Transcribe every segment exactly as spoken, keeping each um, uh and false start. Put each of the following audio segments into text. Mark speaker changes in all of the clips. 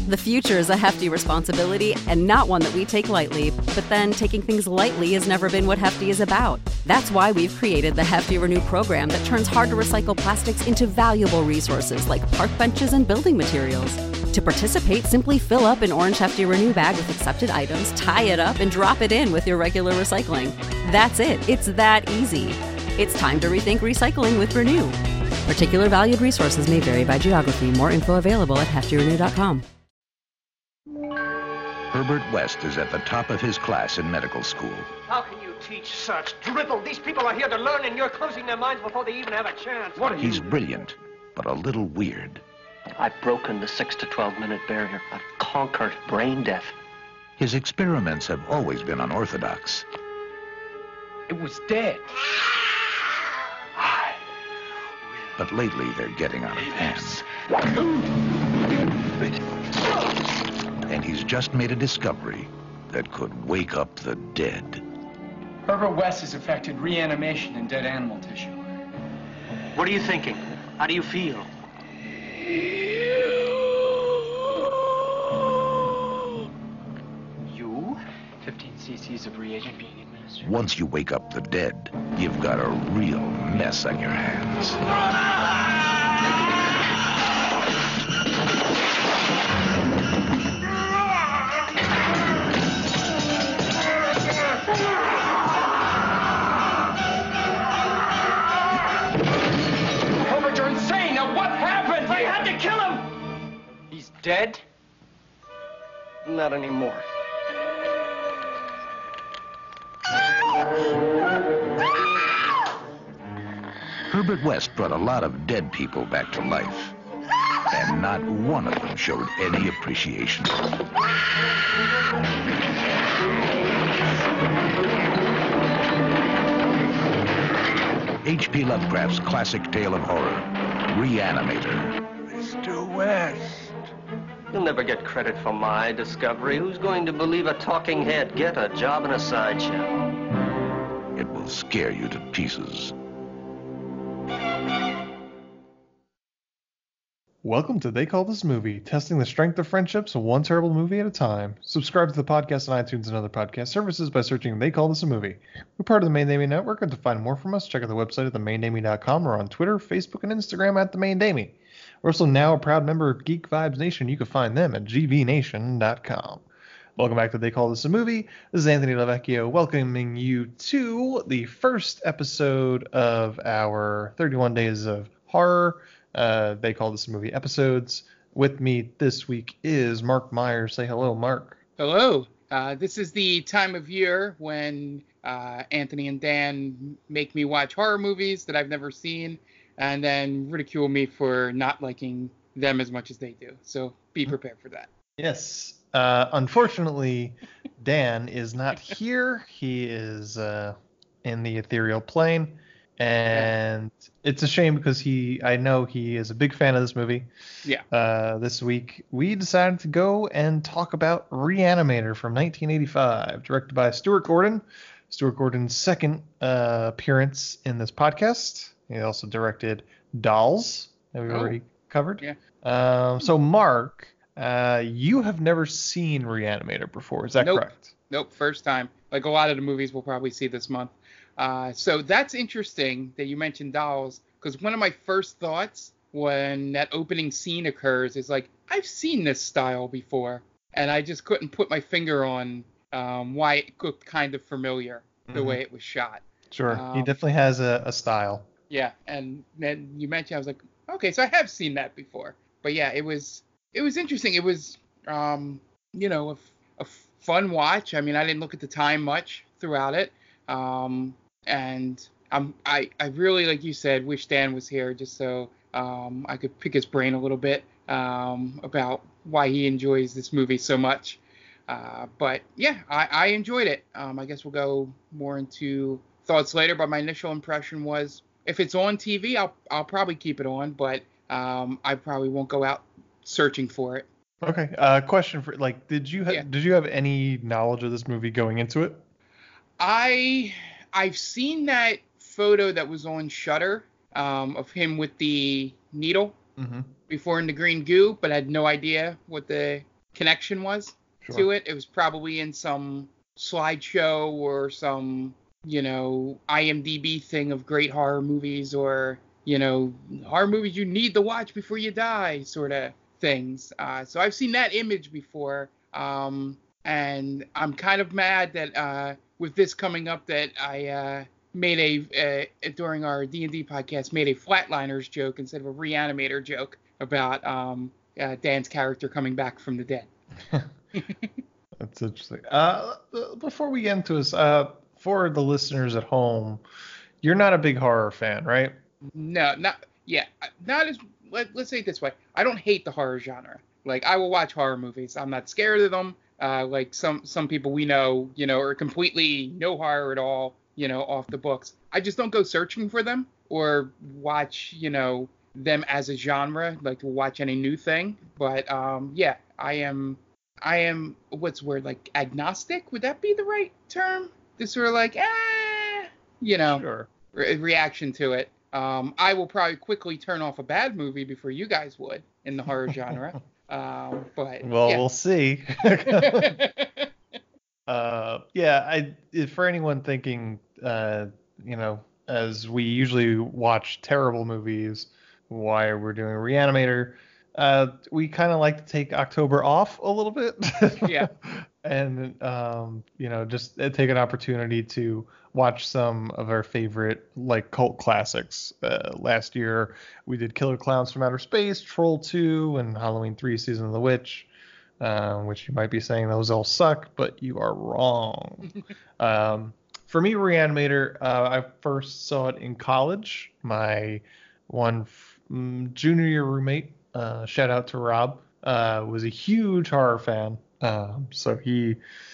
Speaker 1: The future is a hefty responsibility and not one that we take lightly, but then taking things lightly has never been what Hefty is about. That's why we've created the Hefty Renew program that turns hard-to-recycle plastics into valuable resources like park benches and building materials. To participate, simply fill up an orange Hefty Renew bag with accepted items, tie it up, and drop it in with your regular recycling. That's it. It's that easy. It's time to rethink recycling with Renew. Particular valued resources may vary by geography. More info available at hefty renew dot com.
Speaker 2: Herbert West is at the top of his class in medical school.
Speaker 3: How can you teach such drivel? These people are here to learn, and you're closing their minds before they even have a chance. What are
Speaker 2: He's
Speaker 3: you...
Speaker 2: brilliant, but a little weird.
Speaker 4: I've broken the six to twelve minute barrier. I've conquered brain death.
Speaker 2: His experiments have always been unorthodox.
Speaker 3: It was dead.
Speaker 2: But lately, they're getting out of hand. And he's just made a discovery that could wake up the dead.
Speaker 5: Herbert West has affected reanimation in dead animal tissue.
Speaker 4: What are you thinking? How do you feel?
Speaker 5: You? fifteen cc's of reagent being administered.
Speaker 2: Once you wake up the dead, you've got a real mess on your hands.
Speaker 5: Herbert, you're insane! Now what happened? I had to kill him!
Speaker 3: He's dead? Not anymore.
Speaker 2: Herbert West brought a lot of dead people back to life, and not one of them showed any appreciation. H P Lovecraft's classic tale of horror, Reanimator.
Speaker 3: Mister West.
Speaker 4: You'll never get credit for my discovery. Who's going to believe a talking head? Get a job in a sideshow.
Speaker 2: It will scare you to pieces.
Speaker 6: Welcome to They Call This Movie, testing the strength of friendships one terrible movie at a time. Subscribe to the podcast on iTunes and other podcast services by searching They Call This a Movie. We're part of the Main Damie Network, and to find more from us, check out the website at the main damie dot com or on Twitter, Facebook, and Instagram at The Main Damie. We're also now a proud member of Geek Vibes Nation. You can find them at g v nation dot com. Welcome back to They Call This a Movie. This is Anthony Lavecchio welcoming you to the first episode of our thirty-one Days of Horror. Uh, they Call This a Movie episodes. With me this week is Mark Myers. Say hello, Mark.
Speaker 7: Hello. Uh, this is the time of year when uh, Anthony and Dan make me watch horror movies that I've never seen and then ridicule me for not liking them as much as they do. So be prepared for that.
Speaker 6: Yes. Uh, unfortunately, Dan is not here. He is uh, in the ethereal plane. And it's a shame because he, I know he is a big fan of this movie.
Speaker 7: Yeah.
Speaker 6: Uh, this week, we decided to go and talk about Reanimator from nineteen eighty-five, directed by Stuart Gordon. Stuart Gordon's second uh, appearance in this podcast. He also directed Dolls, that we've
Speaker 7: Oh.
Speaker 6: already covered.
Speaker 7: Yeah.
Speaker 6: Um, so, Mark, uh, you have never seen Reanimator before, is that
Speaker 7: Nope.
Speaker 6: correct?
Speaker 7: Nope, first time. Like a lot of the movies we'll probably see this month. Uh, so that's interesting that you mentioned Dolls, because one of my first thoughts when that opening scene occurs is like, I've seen this style before, and I just couldn't put my finger on um, why it looked kind of familiar, the
Speaker 6: Mhm.
Speaker 7: way it was shot.
Speaker 6: Sure, he
Speaker 7: Um,
Speaker 6: definitely has a, a style.
Speaker 7: Yeah, and then you mentioned, I was like, okay, so I have seen that before. But yeah, it was it was interesting. It was, um, you know, a, f- a fun watch. I mean, I didn't look at the time much throughout it. Um, and I'm, I, I really, like you said, wish Dan was here just so um, I could pick his brain a little bit um, about why he enjoys this movie so much. Uh, but yeah, I, I enjoyed it. Um, I guess we'll go more into thoughts later, but my initial impression was, if it's on T V, I'll I'll probably keep it on, but um, I probably won't go out searching for it.
Speaker 6: Okay. Uh, question for like, did you ha-
Speaker 7: Yeah.
Speaker 6: did you have any knowledge of this movie going into it?
Speaker 7: I I've seen that photo that was on Shudder um, of him with the needle
Speaker 6: Mm-hmm.
Speaker 7: before in the green goo, but I had no idea what the connection was
Speaker 6: Sure.
Speaker 7: to it. It was probably in some slideshow or some, you know, I M D B thing of great horror movies, or, you know, horror movies you need to watch before you die sort of things. Uh, so I've seen that image before. Um, and I'm kind of mad that uh, with this coming up that I uh, made a, uh, during our D and D podcast, made a Flatliners joke instead of a Reanimator joke about um, uh, Dan's character coming back from the dead.
Speaker 6: That's interesting. Uh, before we get into this, uh, for the listeners at home, you're not a big horror fan, right?
Speaker 7: No, not yeah, not as let, let's say it this way. I don't hate the horror genre. Like, I will watch horror movies. I'm not scared of them. Uh, like some some people we know, you know, are completely no horror at all, you know, off the books. I just don't go searching for them or watch, you know, them as a genre, like to watch any new thing. But um, yeah, I am. I am, what's the word, like agnostic? Would that be the right term? This sort of like, ah, you know,
Speaker 6: Sure.
Speaker 7: re- reaction to it. Um, I will probably quickly turn off a bad movie before you guys would in the horror genre. Um, but
Speaker 6: Well,
Speaker 7: yeah.
Speaker 6: we'll see. uh, yeah, I if for anyone thinking, uh, you know, as we usually watch terrible movies, why we're doing Reanimator. Uh, we kind of like to take October off a little bit.
Speaker 7: Yeah.
Speaker 6: And, um, you know, just uh, take an opportunity to watch some of our favorite, like, cult classics. Uh, last year, we did Killer Clowns from Outer Space, Troll two, and Halloween three, Season of the Witch, um, which you might be saying those all suck, but you are wrong. um, for me, Reanimator, uh, I first saw it in college. My one f- mm, junior year roommate, Uh, shout out to Rob, uh, was a huge horror fan. Um, so he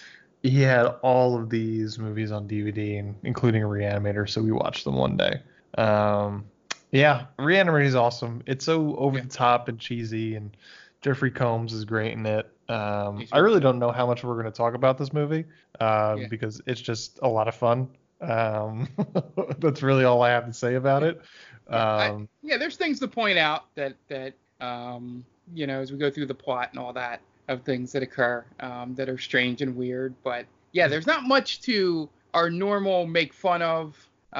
Speaker 6: he had all of these movies on D V D, and including Reanimator. So we watched them one day. Um, yeah, Reanimator is awesome. It's so over the top and cheesy, and Jeffrey Combs is great in it. Um, I really don't know how much we're going to talk about this movie um,
Speaker 7: Yeah.
Speaker 6: because it's just a lot of fun. Um, that's really all I have to say about it.
Speaker 7: I-
Speaker 6: Um,
Speaker 7: yeah, there's things to point out that that um, you know, as we go through the plot and all that of things that occur um, that are strange and weird. But yeah, there's not much to our normal make fun of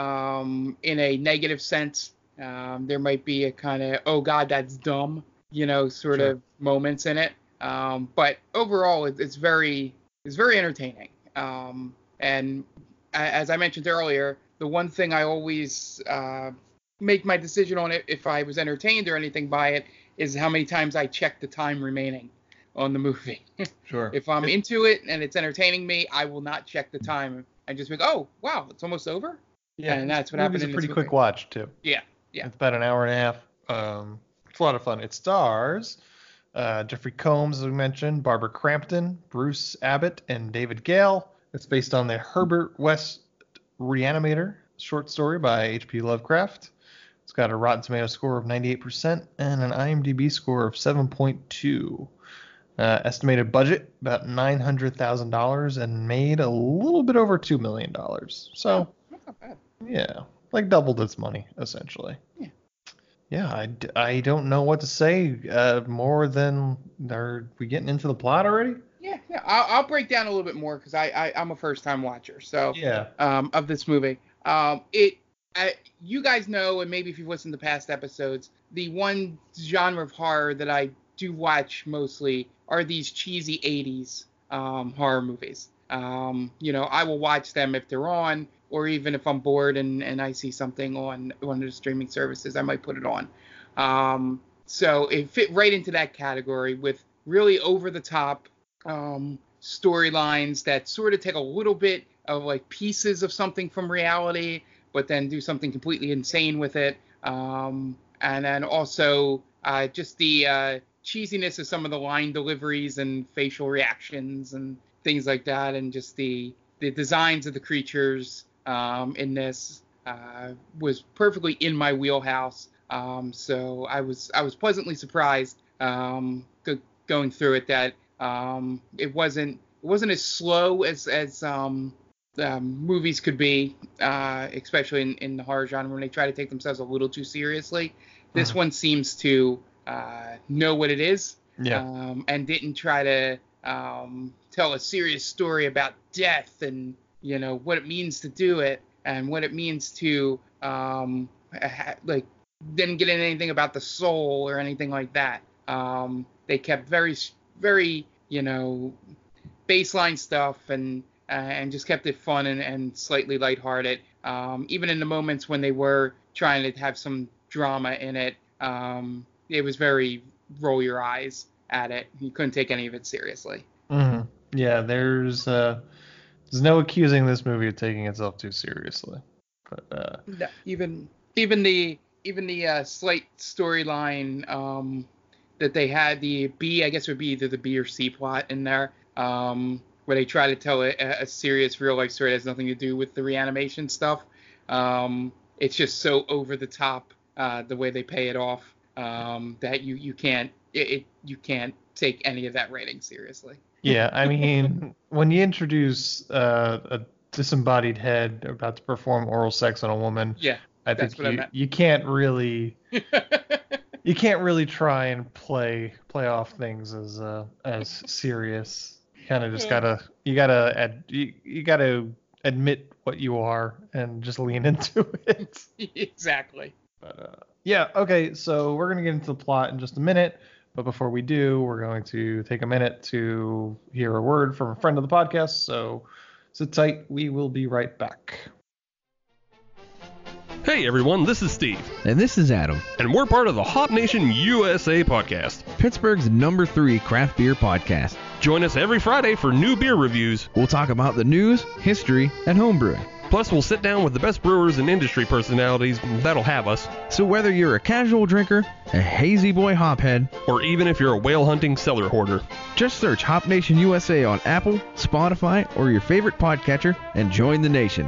Speaker 7: um, in a negative sense. Um, there might be a kind of, oh God, that's dumb, you know, sort
Speaker 6: Sure.
Speaker 7: of moments in it. Um, but overall, it, it's very it's very entertaining. Um, and a- as I mentioned earlier, the one thing I always uh, make my decision on it, if I was entertained or anything by it, is how many times I check the time remaining on the movie.
Speaker 6: sure.
Speaker 7: If I'm into it and it's entertaining me, I will not check the time and just think, oh, wow, it's almost over?
Speaker 6: Yeah,
Speaker 7: and that's what
Speaker 6: movie's
Speaker 7: happened
Speaker 6: a
Speaker 7: in this
Speaker 6: pretty quick
Speaker 7: movie.
Speaker 6: watch too.
Speaker 7: Yeah, yeah.
Speaker 6: It's about an hour and a half. Um, it's a lot of fun. It stars uh, Jeffrey Combs, as we mentioned, Barbara Crampton, Bruce Abbott, and David Gale. It's based on the Herbert West Reanimator short story by H P Lovecraft. It's got a Rotten Tomato score of ninety-eight percent and an IMDb score of seven point two. Uh, estimated budget about nine hundred thousand dollars and made a little bit over two million dollars. So,
Speaker 7: That's not bad.
Speaker 6: yeah, like doubled its money, essentially.
Speaker 7: Yeah.
Speaker 6: Yeah, I, d- I don't know what to say uh, more than, are we getting into the plot already?
Speaker 7: Yeah, yeah. I'll, I'll break down a little bit more because I, I, I'm a first-time watcher. So
Speaker 6: Yeah.
Speaker 7: um, of this movie. Um, it, I, you guys know, and maybe if you've listened to past episodes, the one genre of horror that I do watch mostly are these cheesy eighties um, horror movies. Um, you know, I will watch them if they're on, or even if I'm bored and, and I see something on one of the streaming services, I might put it on. Um, so it fit right into that category with really over-the-top um, storylines that sort of take a little bit of like pieces of something from reality, but then do something completely insane with it. Um, and then also uh, just the uh, cheesiness of some of the line deliveries and facial reactions and things like that, and just the the designs of the creatures um, in this uh, was perfectly in my wheelhouse. Um, so I was I was pleasantly surprised um, go, going through it that um, it wasn't it wasn't as slow as as um, um, movies could be, uh, especially in, in the horror genre when they try to take themselves a little too seriously. This
Speaker 6: Mhm.
Speaker 7: one seems to uh, know what it is
Speaker 6: Yeah.
Speaker 7: Um, and didn't try to um, tell a serious story about death and, you know, what it means to do it and what it means to, um, ha- like, didn't get into anything about the soul or anything like that. Um, they kept very, very, you know, baseline stuff and uh, and just kept it fun and, and slightly lighthearted. Um, even in the moments when they were trying to have some drama in it, um, it was very roll your eyes at it. You couldn't take any of it seriously.
Speaker 6: Mm-hmm. Yeah, there's uh, there's no accusing this movie of taking itself too seriously. But uh,
Speaker 7: No, even even the even the uh, slight storyline um, that they had, the B, I guess it would be either the B or C plot in there, um, where they try to tell a, a serious real life story that has nothing to do with the reanimation stuff. Um, it's just so over the top uh, the way they pay it off um, that you you can't it, it you can't take any of that writing seriously.
Speaker 6: yeah, I mean, when you introduce uh, a disembodied head about to perform oral sex on a woman,
Speaker 7: Yeah,
Speaker 6: I
Speaker 7: that's
Speaker 6: think
Speaker 7: what I
Speaker 6: you,
Speaker 7: meant.
Speaker 6: you can't really you can't really try and play play off things as uh, as serious. You kind of just gotta you gotta ad, you, you gotta admit what you are and just lean into it.
Speaker 7: Exactly.
Speaker 6: But uh, yeah, okay, so we're gonna get into the plot in just a minute. But before we do, we're going to take a minute to hear a word from a friend of the podcast. So sit tight. We will be right back.
Speaker 8: Hey everyone, this is Steve,
Speaker 9: And this is Adam,
Speaker 8: and we're part of the Hop Nation U S A podcast.
Speaker 9: Pittsburgh's number three craft beer podcast.
Speaker 8: Join us every Friday for new beer reviews.
Speaker 9: We'll talk about the news, history, and homebrewing.
Speaker 8: Plus, we'll sit down with the best brewers and industry personalities that'll have us.
Speaker 9: So whether you're a casual drinker, a hazy boy hophead,
Speaker 8: Or even if you're a whale hunting cellar hoarder.
Speaker 9: just search Hop Nation U S A on Apple, Spotify, or your favorite podcatcher and join the nation.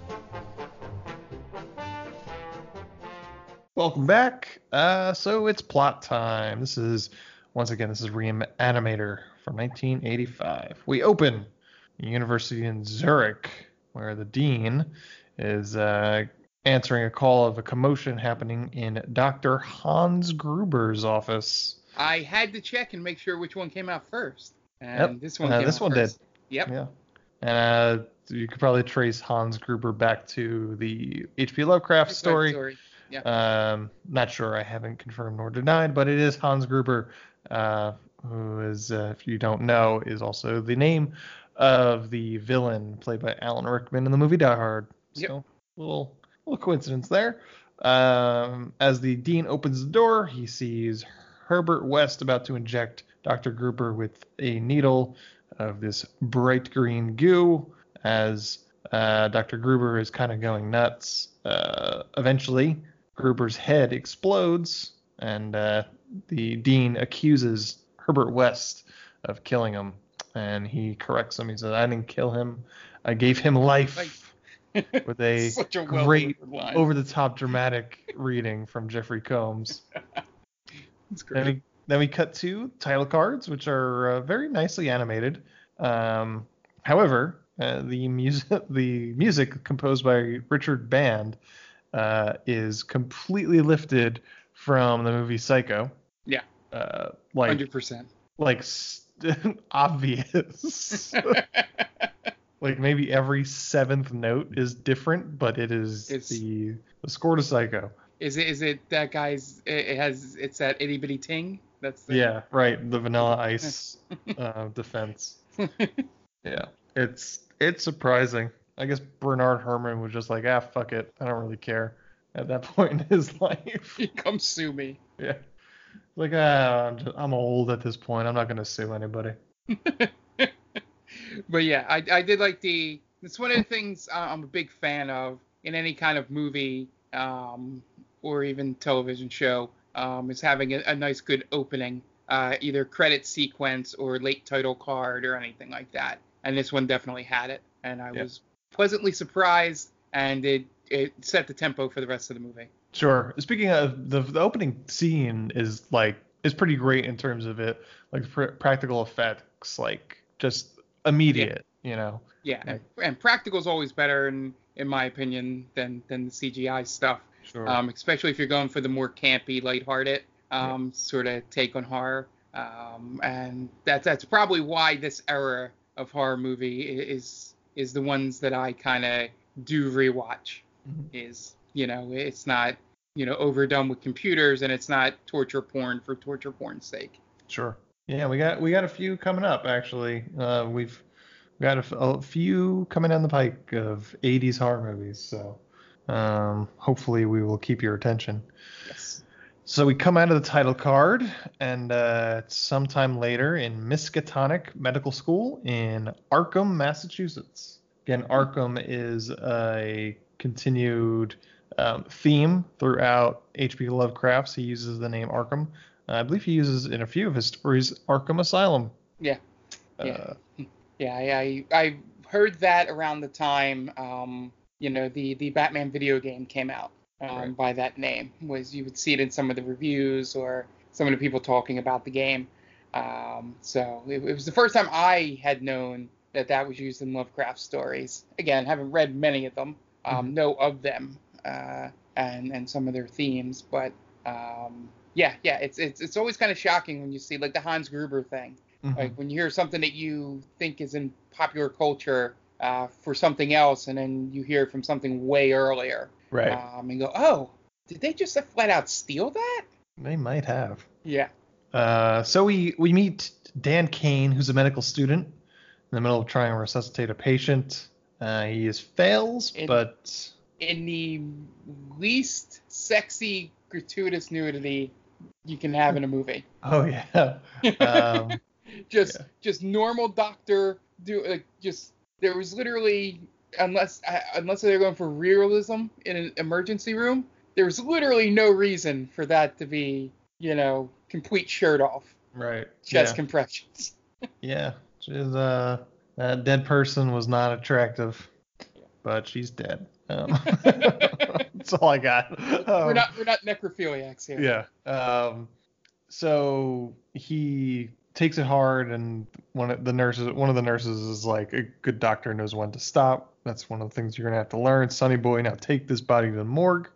Speaker 6: Welcome back. Uh, so it's plot time. This is, once again, this is Reanimator from nineteen eighty-five. We open a university in Zurich, where the dean is uh, answering a call of a commotion happening in Doctor Hans Gruber's office.
Speaker 7: I had to check and make sure which one came out first. And
Speaker 6: Yep.
Speaker 7: this one
Speaker 6: Uh,
Speaker 7: came
Speaker 6: this
Speaker 7: out
Speaker 6: one
Speaker 7: first.
Speaker 6: did.
Speaker 7: Yep.
Speaker 6: Yeah. And uh, you could probably trace Hans Gruber back to the H P Lovecraft story.
Speaker 7: Yeah.
Speaker 6: Um, not sure. I haven't confirmed nor denied, but it is Hans Gruber, uh, who is, uh, if you don't know, is also the name of the villain played by Alan Rickman in the movie Die Hard.
Speaker 7: Yep.
Speaker 6: So, little little coincidence there. Um, as the dean opens the door, he sees Herbert West about to inject Doctor Gruber with a needle of this bright green goo. As uh, Doctor Gruber is kind of going nuts. Uh, eventually, Gruber's head explodes, and uh, the dean accuses Herbert West of killing him. And he corrects him. He says, "I didn't kill him. I gave him life." With a,
Speaker 7: Such a
Speaker 6: great,
Speaker 7: well-delivered line.
Speaker 6: over-the-top dramatic reading from Jeffrey Combs.
Speaker 7: It's great.
Speaker 6: Then we, then we cut to title cards, which are uh, very nicely animated. Um, however, uh, the music, the music composed by Richard Band, uh, is completely lifted from the movie Psycho.
Speaker 7: Yeah.
Speaker 6: Uh, like,
Speaker 7: one hundred percent.
Speaker 6: like st- obvious. Like maybe every seventh note is different, but it is
Speaker 7: It's-
Speaker 6: the the score to Psycho.
Speaker 7: Is it is it that guy's it it has it's that itty bitty ting? That's the,
Speaker 6: Yeah, right. The Vanilla Ice uh, defense. Yeah, it's it's surprising. I guess Bernard Herrmann was just like, ah, fuck it, I don't really care at that point in his life.
Speaker 7: Come sue me.
Speaker 6: Yeah, like ah, I'm, just, I'm old at this point. I'm not gonna sue anybody.
Speaker 7: But yeah, I, I did like the. It's one of the things uh, I'm a big fan of in any kind of movie um, or even television show um, is having a, a nice, good opening, uh, either credit sequence or late title card or anything like that. And this one definitely had it, and I
Speaker 6: Yeah.
Speaker 7: was pleasantly surprised, and it it set the tempo for the rest of the movie.
Speaker 6: Sure. Speaking of the the opening scene is like is pretty great in terms of it, like pr- practical effects, like just immediate, you know.
Speaker 7: Yeah, and, and practical is always better, in in my opinion, than than the C G I stuff.
Speaker 6: Sure.
Speaker 7: Um, especially if you're going for the more campy, lighthearted um, sort of take on horror. Um, and that's that's probably why this era of horror movie is is the ones that I kind of do rewatch. Mm-hmm. Is, you know, it's not, you know, overdone with computers, and it's not torture porn for torture porn's sake.
Speaker 6: Sure. Yeah, we got we got a few coming up actually. Uh, we've got a, a few coming down the pike of eighties horror movies, so um, hopefully we will keep your attention.
Speaker 7: Yes.
Speaker 6: So we come out of the title card, and uh, sometime later in Miskatonic Medical School in Arkham, Massachusetts. Again, Arkham is a continued um, theme throughout H P Lovecraft's. He uses the name Arkham. Uh, I believe he uses in a few of his stories Arkham Asylum.
Speaker 7: Yeah. Yeah. Uh, yeah. I, I I heard that around the time um, you know the the Batman video game came out. Um, right. By that name, was you would see it in some of the reviews or some of the people talking about the game. Um, so it, it was the first time I had known that that was used in Lovecraft stories. Again, haven't read many of them, um, mm-hmm. know of them, uh, and and some of their themes. But um, yeah, yeah, it's it's it's always kind of shocking when you see like the Hans Gruber thing. Mm-hmm. Like when you hear something that you think is in popular culture uh, for something else, and then you hear it from something way earlier.
Speaker 6: Right.
Speaker 7: Um, and go, oh, did they just flat out steal that?
Speaker 6: They might have.
Speaker 7: Yeah.
Speaker 6: Uh, so we, we meet Dan Kane, who's a medical student, in the middle of trying to resuscitate a patient. Uh, he is fails, in, but...
Speaker 7: In the least sexy, gratuitous nudity you can have in a movie.
Speaker 6: Oh, yeah. Um,
Speaker 7: just
Speaker 6: yeah.
Speaker 7: just normal doctor, do like just, there was literally... Unless uh, unless they're going for realism in an emergency room, there's literally no reason for that to be, you know, complete shirt off.
Speaker 6: Right.
Speaker 7: Chest
Speaker 6: yeah.
Speaker 7: compressions.
Speaker 6: yeah. She's, uh, that dead person was not attractive, but she's dead. Um, that's all I got. Um,
Speaker 7: we're not we're not necrophiliacs here.
Speaker 6: Yeah. Um. So he takes it hard, and one of the nurses one of the nurses is like, a good doctor knows when to stop. That's one of the things you're gonna have to learn. Sonny boy, now take this body to the morgue.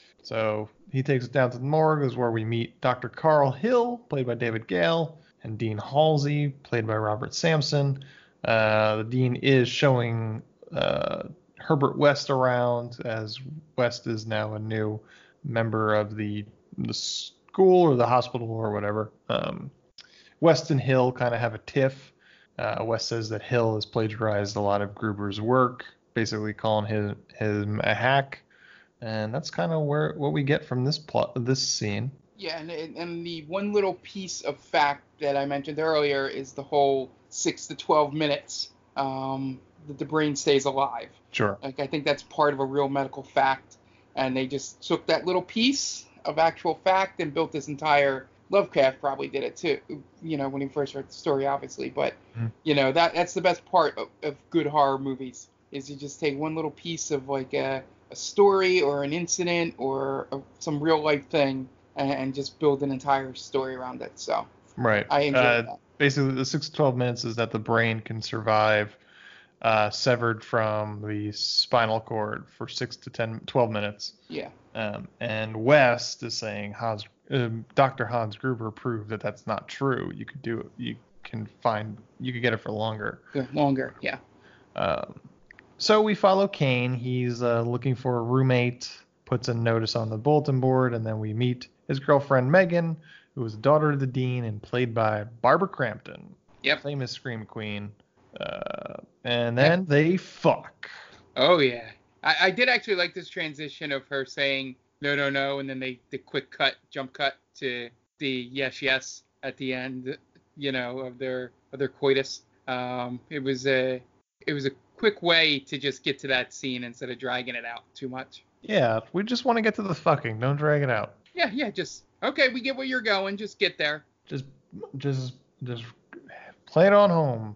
Speaker 6: So he takes it down to the morgue. This is where we meet Doctor Carl Hill, played by David Gale, and Dean Halsey, played by Robert Sampson. Uh, the Dean is showing uh, Herbert West around, as West is now a new member of the the school or the hospital or whatever. Um, West and Hill kind of have a tiff. Uh, West says that Hill has plagiarized a lot of Gruber's work, basically calling him, him a hack, and that's kind of where what we get from this plot, this scene.
Speaker 7: Yeah, and and the one little piece of fact that I mentioned earlier is the whole six to twelve minutes um, that the brain stays alive.
Speaker 6: Sure.
Speaker 7: Like I think that's part of a real medical fact, and they just took that little piece of actual fact and built this entire. Lovecraft probably did it too, you know, when he first wrote the story, obviously. But, mm. you know, that that's the best part of, of good horror movies, is you just take one little piece of, like, a, a story or an incident or a, some real-life thing and, and just build an entire story around it. So,
Speaker 6: right.
Speaker 7: I enjoy
Speaker 6: uh,
Speaker 7: that.
Speaker 6: Basically, the six to twelve minutes is that the brain can survive uh, severed from the spinal cord for six to ten, twelve minutes.
Speaker 7: Yeah.
Speaker 6: Um, and West is saying Hans, um, Doctor Hans Gruber proved that that's not true. You could do it. You can find. You could get it for longer.
Speaker 7: Longer. Yeah.
Speaker 6: Um, so we follow Kane. He's uh, looking for a roommate. Puts a notice on the bulletin board, and then we meet his girlfriend Megan, who is the daughter of the dean and played by Barbara Crampton.
Speaker 7: Yep.
Speaker 6: Famous scream queen. Uh, and then yep. they fuck.
Speaker 7: Oh yeah. I, I did actually like this transition of her saying no, no, no, and then they the quick cut, jump cut to the yes, yes at the end, you know, of their of their coitus. Um, it was a it was a quick way to just get to that scene instead of dragging it out too much.
Speaker 6: Yeah, we just want to get to the fucking. Don't drag it out.
Speaker 7: Yeah, yeah, just okay. We get where you're going. Just get there.
Speaker 6: Just, just, just play it on home.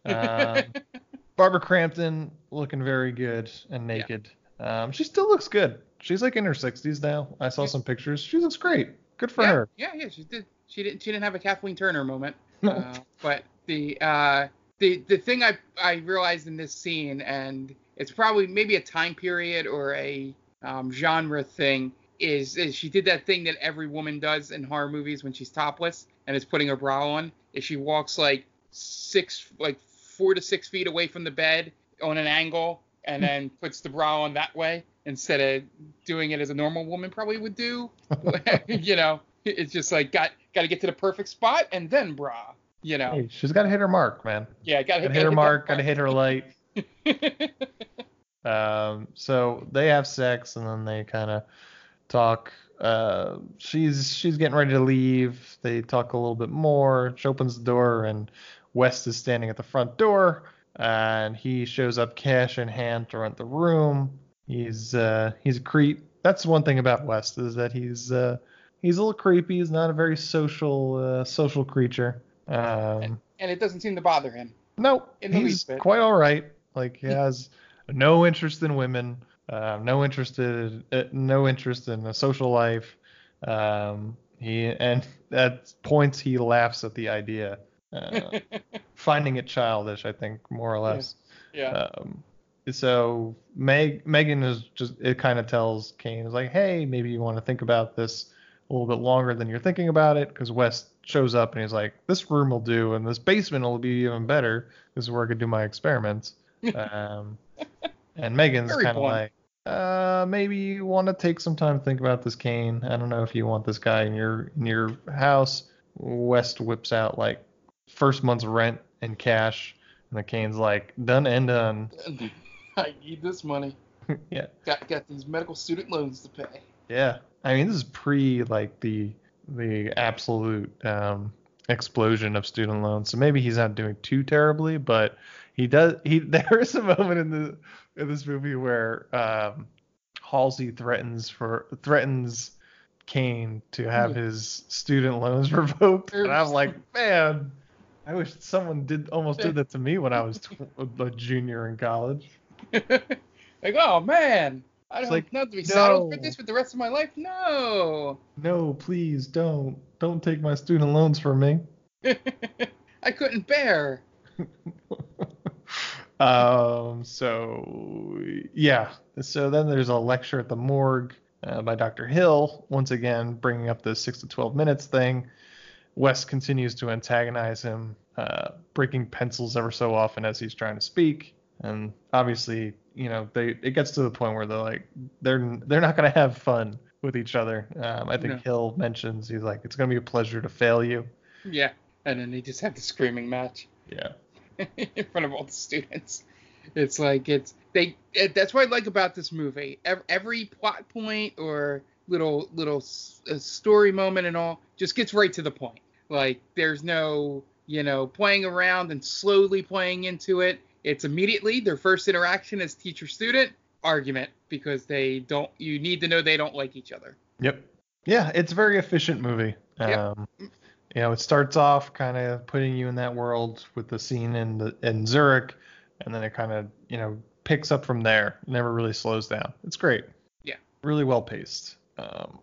Speaker 6: Um, Barbara Crampton looking very good and naked. Yeah. Um, she still looks good. She's like in her sixties now. I saw yeah. some pictures. She looks great. Good for
Speaker 7: yeah,
Speaker 6: her.
Speaker 7: Yeah, yeah, she did. She didn't. She didn't have a Kathleen Turner moment. uh, but the uh, the the thing I I realized in this scene, and it's probably maybe a time period or a um, genre thing, is, is she did that thing that every woman does in horror movies when she's topless, and is putting her bra on is she walks like six, like four to six feet away from the bed on an angle, and then puts the bra on that way instead of doing it as a normal woman probably would do. You know, it's just like got got to get to the perfect spot and then bra. You know,
Speaker 6: hey, she's got to hit her mark, man.
Speaker 7: Yeah, got to hit,
Speaker 6: hit her mark, got to hit her light. um, so they have sex, and then they kind of talk. Uh, she's she's getting ready to leave. They talk a little bit more. She opens the door, and West is standing at the front door, and he shows up, cash in hand, to rent the room. He's uh, he's a creep. That's one thing about West, is that he's uh, he's a little creepy. He's not a very social uh, social creature. Um,
Speaker 7: and it doesn't seem to bother him.
Speaker 6: No, he's quite all right. Like, he has no interest in women, uh, no interest in, uh, no interest in a social life. Um, he and at points he laughs at the idea, uh, finding it childish, I think, more or less.
Speaker 7: Yeah. yeah.
Speaker 6: Um, so Meg Megan is just it kind of tells Kane, is like, hey, maybe you want to think about this a little bit longer than you're thinking about it, because West shows up and he's like, this room will do, and this basement will be even better. This is where I could do my experiments. Um, and Megan's kind of like, uh, maybe you want to take some time to think about this, Kane. I don't know if you want this guy in your in your house. West whips out like first month's rent in cash, and the Kane's like, done and done.
Speaker 7: I need this money.
Speaker 6: Yeah.
Speaker 7: Got got these medical student loans to pay.
Speaker 6: Yeah. I mean, this is pre like the the absolute um, explosion of student loans. So maybe he's not doing too terribly, but he does. He there is a moment in the in this movie where um, Halsey threatens for threatens Kane to have his student loans revoked, and I'm like, man, I wish someone did almost did that to me when I was tw- a junior in college.
Speaker 7: Like, oh man. I don't
Speaker 6: like,
Speaker 7: have to be
Speaker 6: no.
Speaker 7: saddled for this for the rest of my life. No.
Speaker 6: No, please don't. Don't take my student loans from me.
Speaker 7: I couldn't bear.
Speaker 6: um. So yeah. So then there's a lecture at the morgue uh, by Doctor Hill. Once again, bringing up the six to twelve minutes thing. West continues to antagonize him, uh, breaking pencils ever so often as he's trying to speak. And obviously, you know, they it gets to the point where they're like, they're they're not gonna have fun with each other. Um, I think
Speaker 7: No.
Speaker 6: Hill mentions, he's like, it's gonna be a pleasure to fail you.
Speaker 7: Yeah, and then they just have the screaming match.
Speaker 6: Yeah.
Speaker 7: In front of all the students. It's like it's they. It, that's what I like about this movie. Every, every plot point or little little s- uh, story moment and all just gets right to the point. Like there's no you know playing around and slowly playing into it. It's immediately their first interaction as teacher-student argument because they don't. You need to know they don't like each other.
Speaker 6: Yep. Yeah, it's a very efficient movie.
Speaker 7: Yep.
Speaker 6: Um, you know, it starts off kind of putting you in that world with the scene in the in Zurich, and then it kind of you know picks up from there. It never really slows down. It's great.
Speaker 7: Yeah.
Speaker 6: Really well paced. Um,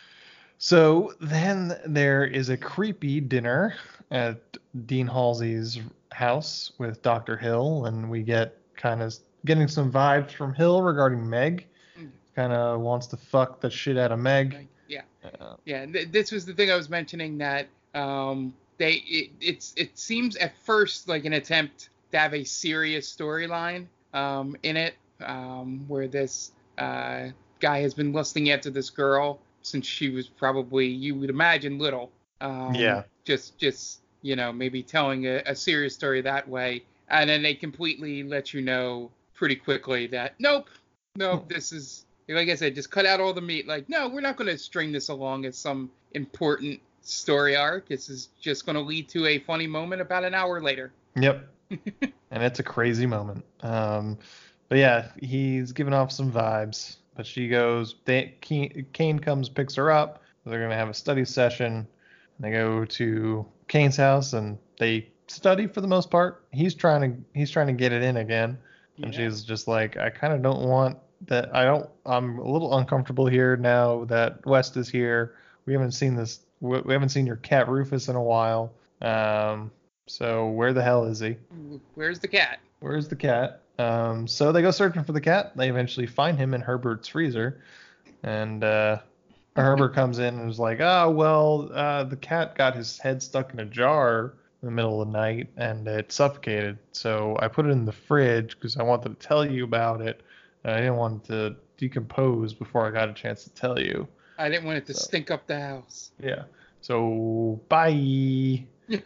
Speaker 6: so then there is a creepy dinner at Dean Halsey's house with Doctor Hill, and we get kind of getting some vibes from Hill regarding Meg.
Speaker 7: Mm.
Speaker 6: Kind of wants to fuck the shit out of Meg.
Speaker 7: Yeah.
Speaker 6: Uh,
Speaker 7: Yeah. Th- this was the thing I was mentioning that um, they it, it's it seems at first like an attempt to have a serious storyline um, in it, um, where this uh, guy has been lusting after this girl since she was probably, you would imagine, little. Um,
Speaker 6: Yeah.
Speaker 7: Just just you know maybe telling a, a serious story that way, and then they completely let you know pretty quickly that nope, nope, this is. Like I said, just cut out all the meat. Like, no, we're not going to string this along as some important story arc. This is just going to lead to a funny moment about an hour later.
Speaker 6: Yep. And it's a crazy moment. Um, but yeah, he's giving off some vibes. But she goes, they, Kane comes, picks her up. They're going to have a study session. And they go to Kane's house and they study for the most part. He's trying to he's trying to get it in again. And
Speaker 7: Yeah.
Speaker 6: she's just like, I kind of don't want that. I don't, I'm a little uncomfortable here now that West is here. We haven't seen this, we we haven't seen your cat Rufus in a while. Um, so where the hell is he?
Speaker 7: Where's the cat?
Speaker 6: Where's the cat? Um, so they go searching for the cat. They eventually find him in Herbert's freezer. And uh, Herbert comes in and is like, oh, well, uh, the cat got his head stuck in a jar in the middle of the night and it suffocated. So I put it in the fridge because I wanted to tell you about it. And I didn't want it to decompose before I got a chance to tell you.
Speaker 7: I didn't want it to
Speaker 6: So.
Speaker 7: stink up the house.
Speaker 6: Yeah. So, bye.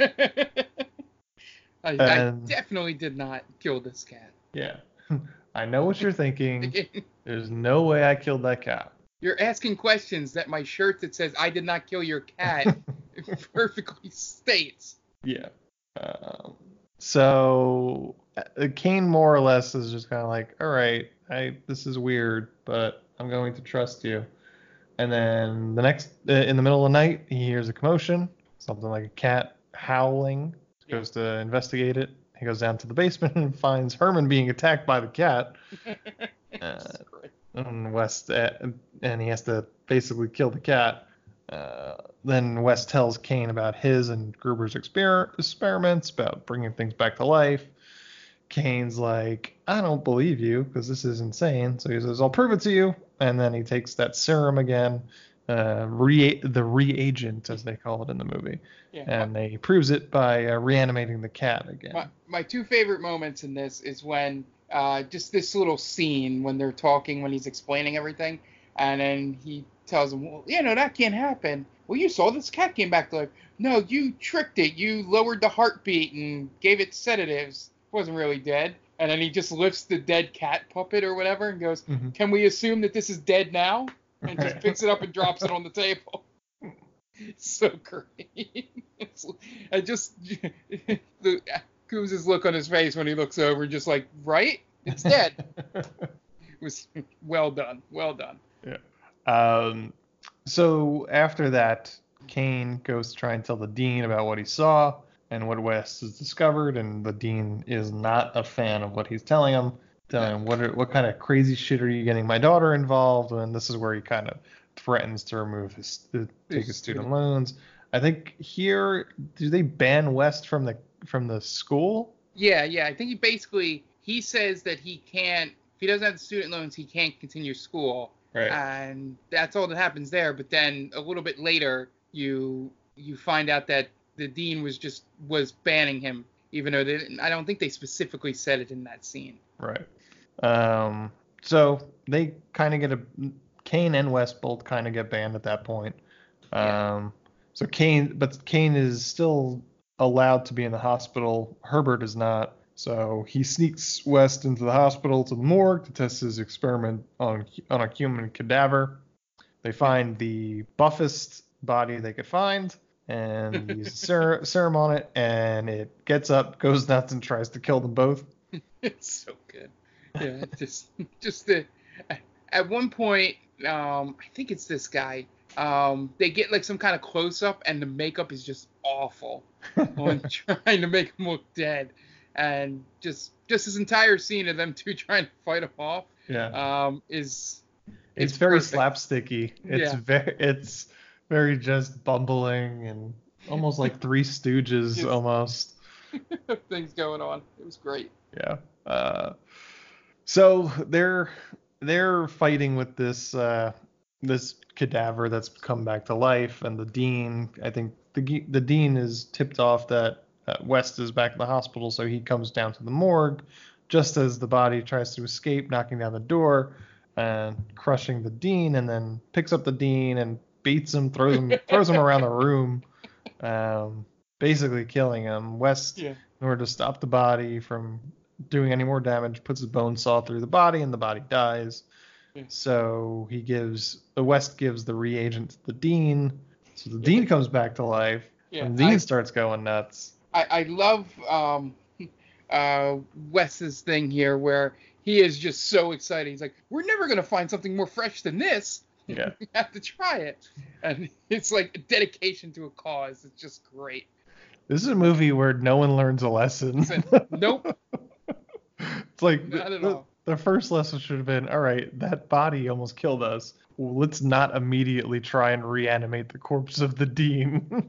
Speaker 7: I, I
Speaker 6: And-
Speaker 7: definitely did not kill this cat.
Speaker 6: Yeah. I know what you're thinking. There's no way I killed that cat.
Speaker 7: You're asking questions that my shirt that says I did not kill your cat perfectly states.
Speaker 6: Yeah. Um, so uh, Kane more or less is just kind of like, all right, I this is weird, but I'm going to trust you. And then the next, uh, in the middle of the night, he hears a commotion, something like a cat howling. He goes to investigate it. He goes down to the basement and finds Herman being attacked by the cat. Uh, and West, uh, and he has to basically kill the cat. Uh, then West tells Kane about his and Gruber's exper- experiments about bringing things back to life. Kane's like, I don't believe you because this is insane. So he says, I'll prove it to you. And then he takes that serum again, uh, re- the reagent, as they call it in the movie.
Speaker 7: Yeah.
Speaker 6: And he proves it by uh, reanimating the cat again.
Speaker 7: My, my two favorite moments in this is when uh, just this little scene when they're talking, when he's explaining everything, and then he tells him, well, you know, that can't happen. Well, you saw this cat came back to life. No, you tricked it. You lowered the heartbeat and gave it sedatives. It wasn't really dead. And then he just lifts the dead cat puppet or whatever and goes,
Speaker 6: Mhm.
Speaker 7: can we assume that this is dead now? And just
Speaker 6: Right.
Speaker 7: picks it up and drops it on the table. So great. It's, I just the Coos' look on his face when he looks over, just like, right? It's dead. It was well done. Well done.
Speaker 6: Yeah. Um, so after that, Kane goes to try and tell the dean about what he saw and what West has discovered, and the dean is not a fan of what he's telling him. Telling him, what are, what kind of crazy shit are you getting my daughter involved? And this is where he kind of threatens to remove his, to take his student loans. I think here, do they ban West from the from the school?
Speaker 7: Yeah, yeah. I think he basically he says that he can't. If he doesn't have the student loans, he can't continue school.
Speaker 6: Right.
Speaker 7: And that's all that happens there. But then a little bit later, you you find out that the dean was just was banning him, even though they didn't, I don't think they specifically said it in that scene.
Speaker 6: Right. Um. So they kind of get a Kane and West both kind of get banned at that point.
Speaker 7: Yeah.
Speaker 6: Um. So Kane, but Kane is still allowed to be in the hospital. Herbert is not. So he sneaks West into the hospital to the morgue to test his experiment on on a human cadaver. They find the buffest body they could find, and use a ser- serum on it, and it gets up, goes nuts, and tries to kill them both.
Speaker 7: It's so good. Yeah, just just the at one point, um, I think it's this guy. Um, they get like some kind of close up, and the makeup is just awful on trying to make him look dead, and just just this entire scene of them two trying to fight him off.
Speaker 6: Yeah.
Speaker 7: Um, is
Speaker 6: It's,
Speaker 7: it's
Speaker 6: very
Speaker 7: perfect.
Speaker 6: slapsticky. It's
Speaker 7: Yeah.
Speaker 6: very it's very just bumbling and almost like Three Stooges
Speaker 7: Yes.
Speaker 6: almost.
Speaker 7: things going on. It was great.
Speaker 6: Yeah. Uh, so they're they're fighting with this uh, this cadaver that's come back to life, and the dean. I think the ge- the dean is tipped off that uh, West is back in the hospital, so he comes down to the morgue just as the body tries to escape, knocking down the door and crushing the dean, and then picks up the dean and beats him, throws him throws him around the room, um, basically killing him. West,
Speaker 7: Yeah.
Speaker 6: in order to stop the body from doing any more damage, puts his bone saw through the body, and the body dies.
Speaker 7: Yeah.
Speaker 6: So he gives the West gives the reagent to the dean. So the dean comes back to life,
Speaker 7: Yeah,
Speaker 6: and the dean
Speaker 7: I-
Speaker 6: starts going nuts.
Speaker 7: I, I love um, uh, Wes's thing here where he is just so excited. He's like, we're never going to find something more fresh than this.
Speaker 6: Yeah.
Speaker 7: We have to try it. And it's like a dedication to a cause. It's just great.
Speaker 6: This is a movie where no one learns a lesson.
Speaker 7: Nope.
Speaker 6: It's like
Speaker 7: Not at
Speaker 6: the,
Speaker 7: all.
Speaker 6: the first lesson should have been, all right, that body almost killed us. Well, let's not immediately try and reanimate the corpse of the dean.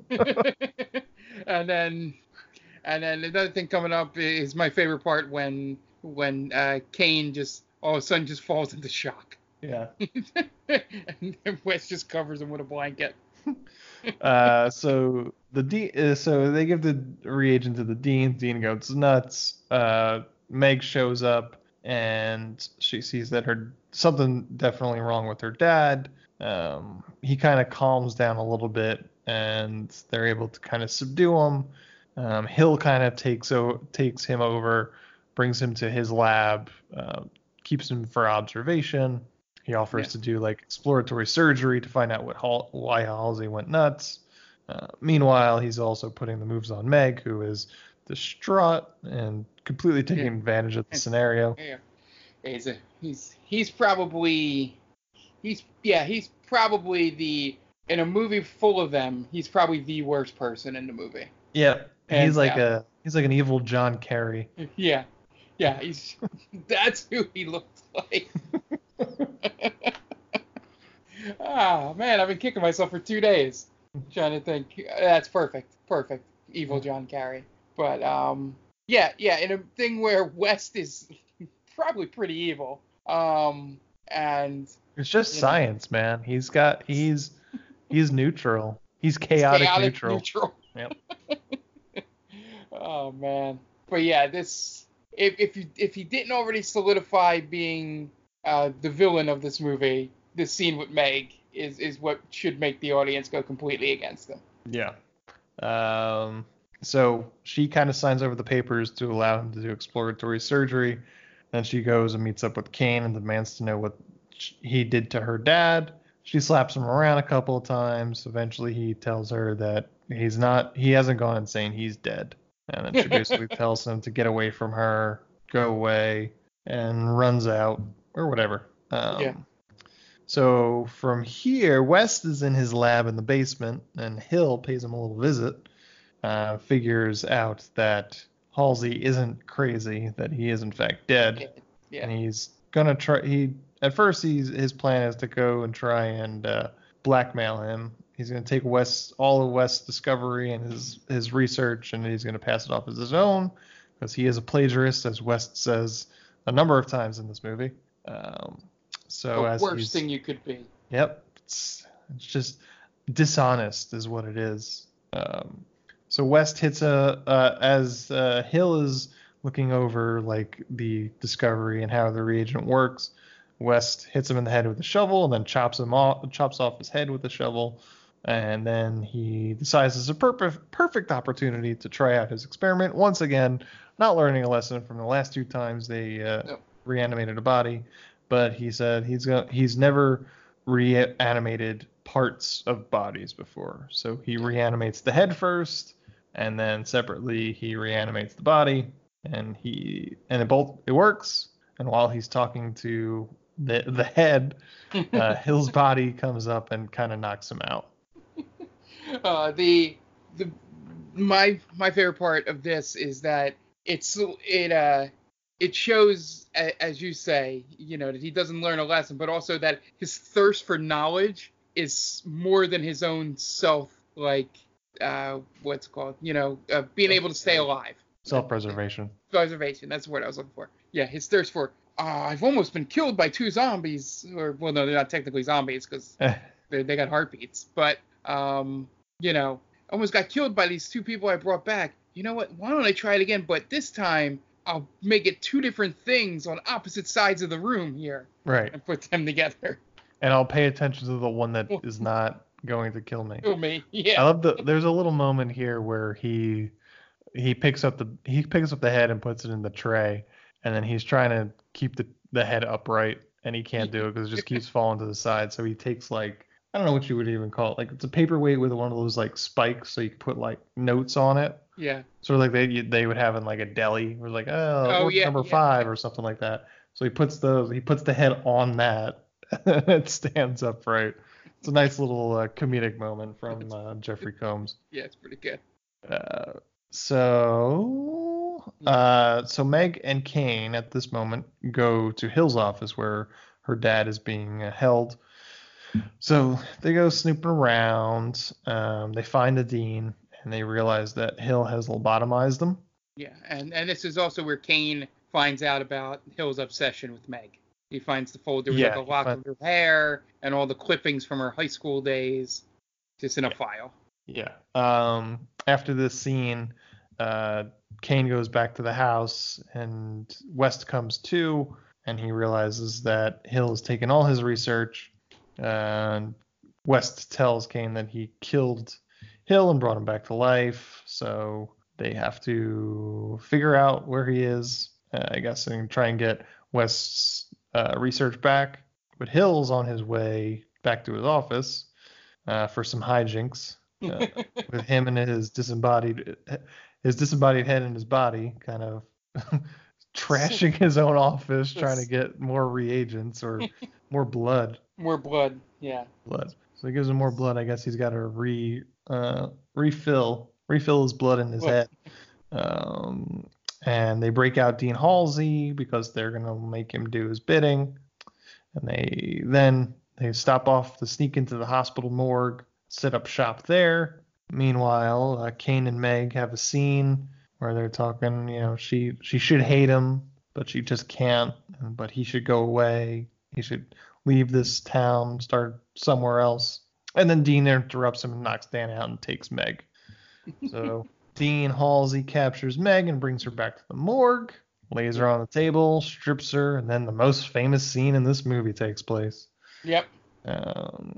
Speaker 7: and then and then another thing coming up is my favorite part when when uh, Kane just all of a sudden just falls into shock.
Speaker 6: Yeah.
Speaker 7: And West just covers him with a blanket.
Speaker 6: uh, so the D, uh, so they give the reagent to the Dean. Dean goes nuts. Uh, Meg shows up and she sees that her something definitely wrong with her dad. Um, he kind of calms down a little bit, and they're able to kind of subdue him. Um, Hill kind of takes o- takes him over, brings him to his lab, uh, keeps him for observation. He offers
Speaker 7: Yeah.
Speaker 6: to do like exploratory surgery to find out what Hal- why Halsey went nuts. Uh, meanwhile, he's also putting the moves on Meg, who is distraught and completely taking
Speaker 7: Yeah.
Speaker 6: advantage of the
Speaker 7: And-
Speaker 6: scenario.
Speaker 7: Yeah. He's a, he's he's probably he's yeah he's probably the in a movie full of them he's probably the worst person in the movie.
Speaker 6: Yeah, he's
Speaker 7: Hands
Speaker 6: like
Speaker 7: down.
Speaker 6: a he's like an evil John Kerry.
Speaker 7: Yeah, yeah, he's that's who he looks like. Ah man, I've been kicking myself for two days trying to think. That's perfect, perfect. Evil John Kerry. But um, yeah, yeah, in a thing where West is probably pretty evil. Um, and
Speaker 6: It's just
Speaker 7: you know.
Speaker 6: science, man. He's got he's he's neutral. He's chaotic,
Speaker 7: chaotic
Speaker 6: neutral.
Speaker 7: neutral.
Speaker 6: Yep.
Speaker 7: Oh man. But yeah, this if if you if he didn't already solidify being uh, the villain of this movie, this scene with Meg is is what should make the audience go completely against him.
Speaker 6: Yeah. Um. So she kind of signs over the papers to allow him to do exploratory surgery. Then she goes and meets up with Kane and demands to know what sh- he did to her dad. She slaps him around a couple of times. Eventually, he tells her that he's not, he hasn't gone insane. He's dead. And then she basically tells him to get away from her, go away, and runs out or whatever. Um,
Speaker 7: Yeah.
Speaker 6: So from here, West is in his lab in the basement, and Hill pays him a little visit. Uh, figures out that Halsey isn't crazy, that he is in fact dead,
Speaker 7: Yeah.
Speaker 6: and he's gonna try. He at first he's his plan is to go and try and uh, blackmail him. He's gonna take West all of West's discovery and his his research, and he's gonna pass it off as his own because he is a plagiarist, as West says a number of times in this movie. Um, so
Speaker 7: The
Speaker 6: as
Speaker 7: worst
Speaker 6: he's,
Speaker 7: thing you could be.
Speaker 6: Yep, it's, it's just dishonest is what it is. Um, so West hits a uh, as uh, Hill is looking over like the discovery and how the reagent works. West hits him in the head with a shovel and then chops him off, chops off his head with a shovel, and then he decides it's a perfect perfect opportunity to try out his experiment once again, not learning a lesson from the last two times they uh,
Speaker 7: No.
Speaker 6: reanimated a body. But he said he's go- he's never reanimated parts of bodies before. So he reanimates the head first, and then separately he reanimates the body, and he and it both it works. And while he's talking to the the head, uh, Hill's body comes up and kind of knocks him out.
Speaker 7: Uh, the the my my favorite part of this is that it's it uh it shows a- as you say, you know, that he doesn't learn a lesson, but also that his thirst for knowledge is more than his own self, like uh what's it called, you know, uh, being able to stay alive.
Speaker 6: Self-preservation.
Speaker 7: Preservation, that's the word I was looking for. Yeah, his thirst for uh, I've almost been killed by two zombies, or well, no, they're not technically zombies because they they got heartbeats, but um, you know, almost got killed by these two people I brought back. You know what? Why don't I try it again? But this time I'll make it two different things on opposite sides of the room here
Speaker 6: Right.
Speaker 7: and put them together.
Speaker 6: And I'll pay attention to the one that is not going to kill me.
Speaker 7: Kill me.
Speaker 6: I
Speaker 7: Yeah.
Speaker 6: love the there's a little moment here where he he picks up the he picks up the head and puts it in the tray, and then he's trying to keep the, the head upright, and he can't do it because it just keeps falling to the side. So he takes like I don't know what you would even call it, like it's a paperweight with one of those like spikes, so you can put like notes on it.
Speaker 7: Yeah.
Speaker 6: Sort of like they they would have in like a deli, or like oh,
Speaker 7: Oh,
Speaker 6: order
Speaker 7: yeah,
Speaker 6: number
Speaker 7: yeah,
Speaker 6: five
Speaker 7: yeah.
Speaker 6: or something like that. So he puts the he puts the head on that. It stands upright. It's a nice little uh, comedic moment from uh, Jeffrey Combs.
Speaker 7: Yeah, it's pretty good.
Speaker 6: Uh, so uh, so Meg and Kane at this moment go to Hill's office where her dad is being uh, held. So they go snooping around. Um, they find the dean, and they realize that Hill has lobotomized them.
Speaker 7: Yeah, and and this is also where Kane finds out about Hill's obsession with Meg. He finds the folder with
Speaker 6: Yeah,
Speaker 7: like, a
Speaker 6: he
Speaker 7: lock
Speaker 6: fin-
Speaker 7: of her hair and all the clippings from her high school days, just in a file.
Speaker 6: Yeah. Um, after this scene, uh, Kane goes back to the house, and West comes too, and he realizes that Hill has taken all his research. And West tells Kane that he killed Hill and brought him back to life, so they have to figure out where he is, uh, I guess, and try and get West's uh, research back. But Hill's on his way back to his office uh, for some hijinks. Uh, with him and his disembodied his disembodied head in his body kind of trashing his own office, trying to get more reagents or more blood.
Speaker 7: More blood, yeah.
Speaker 6: Blood. So he gives him more blood. I guess he's got to re uh, refill refill his blood in his
Speaker 7: Blood.
Speaker 6: head. Um, and they break out Dean Halsey because they're gonna make him do his bidding. And they then they stop off to sneak into the hospital morgue, set up shop there. Meanwhile, uh, Kane and Meg have a scene where they're talking, you know, she she should hate him, but she just can't. But he should go away. He should leave this town, start somewhere else. And then Dean interrupts him and knocks Dan out and takes Meg. So Dean Halsey captures Meg and brings her back to the morgue, lays her on the table, strips her, and then the most famous scene in this movie takes place.
Speaker 7: Yep.
Speaker 6: Um,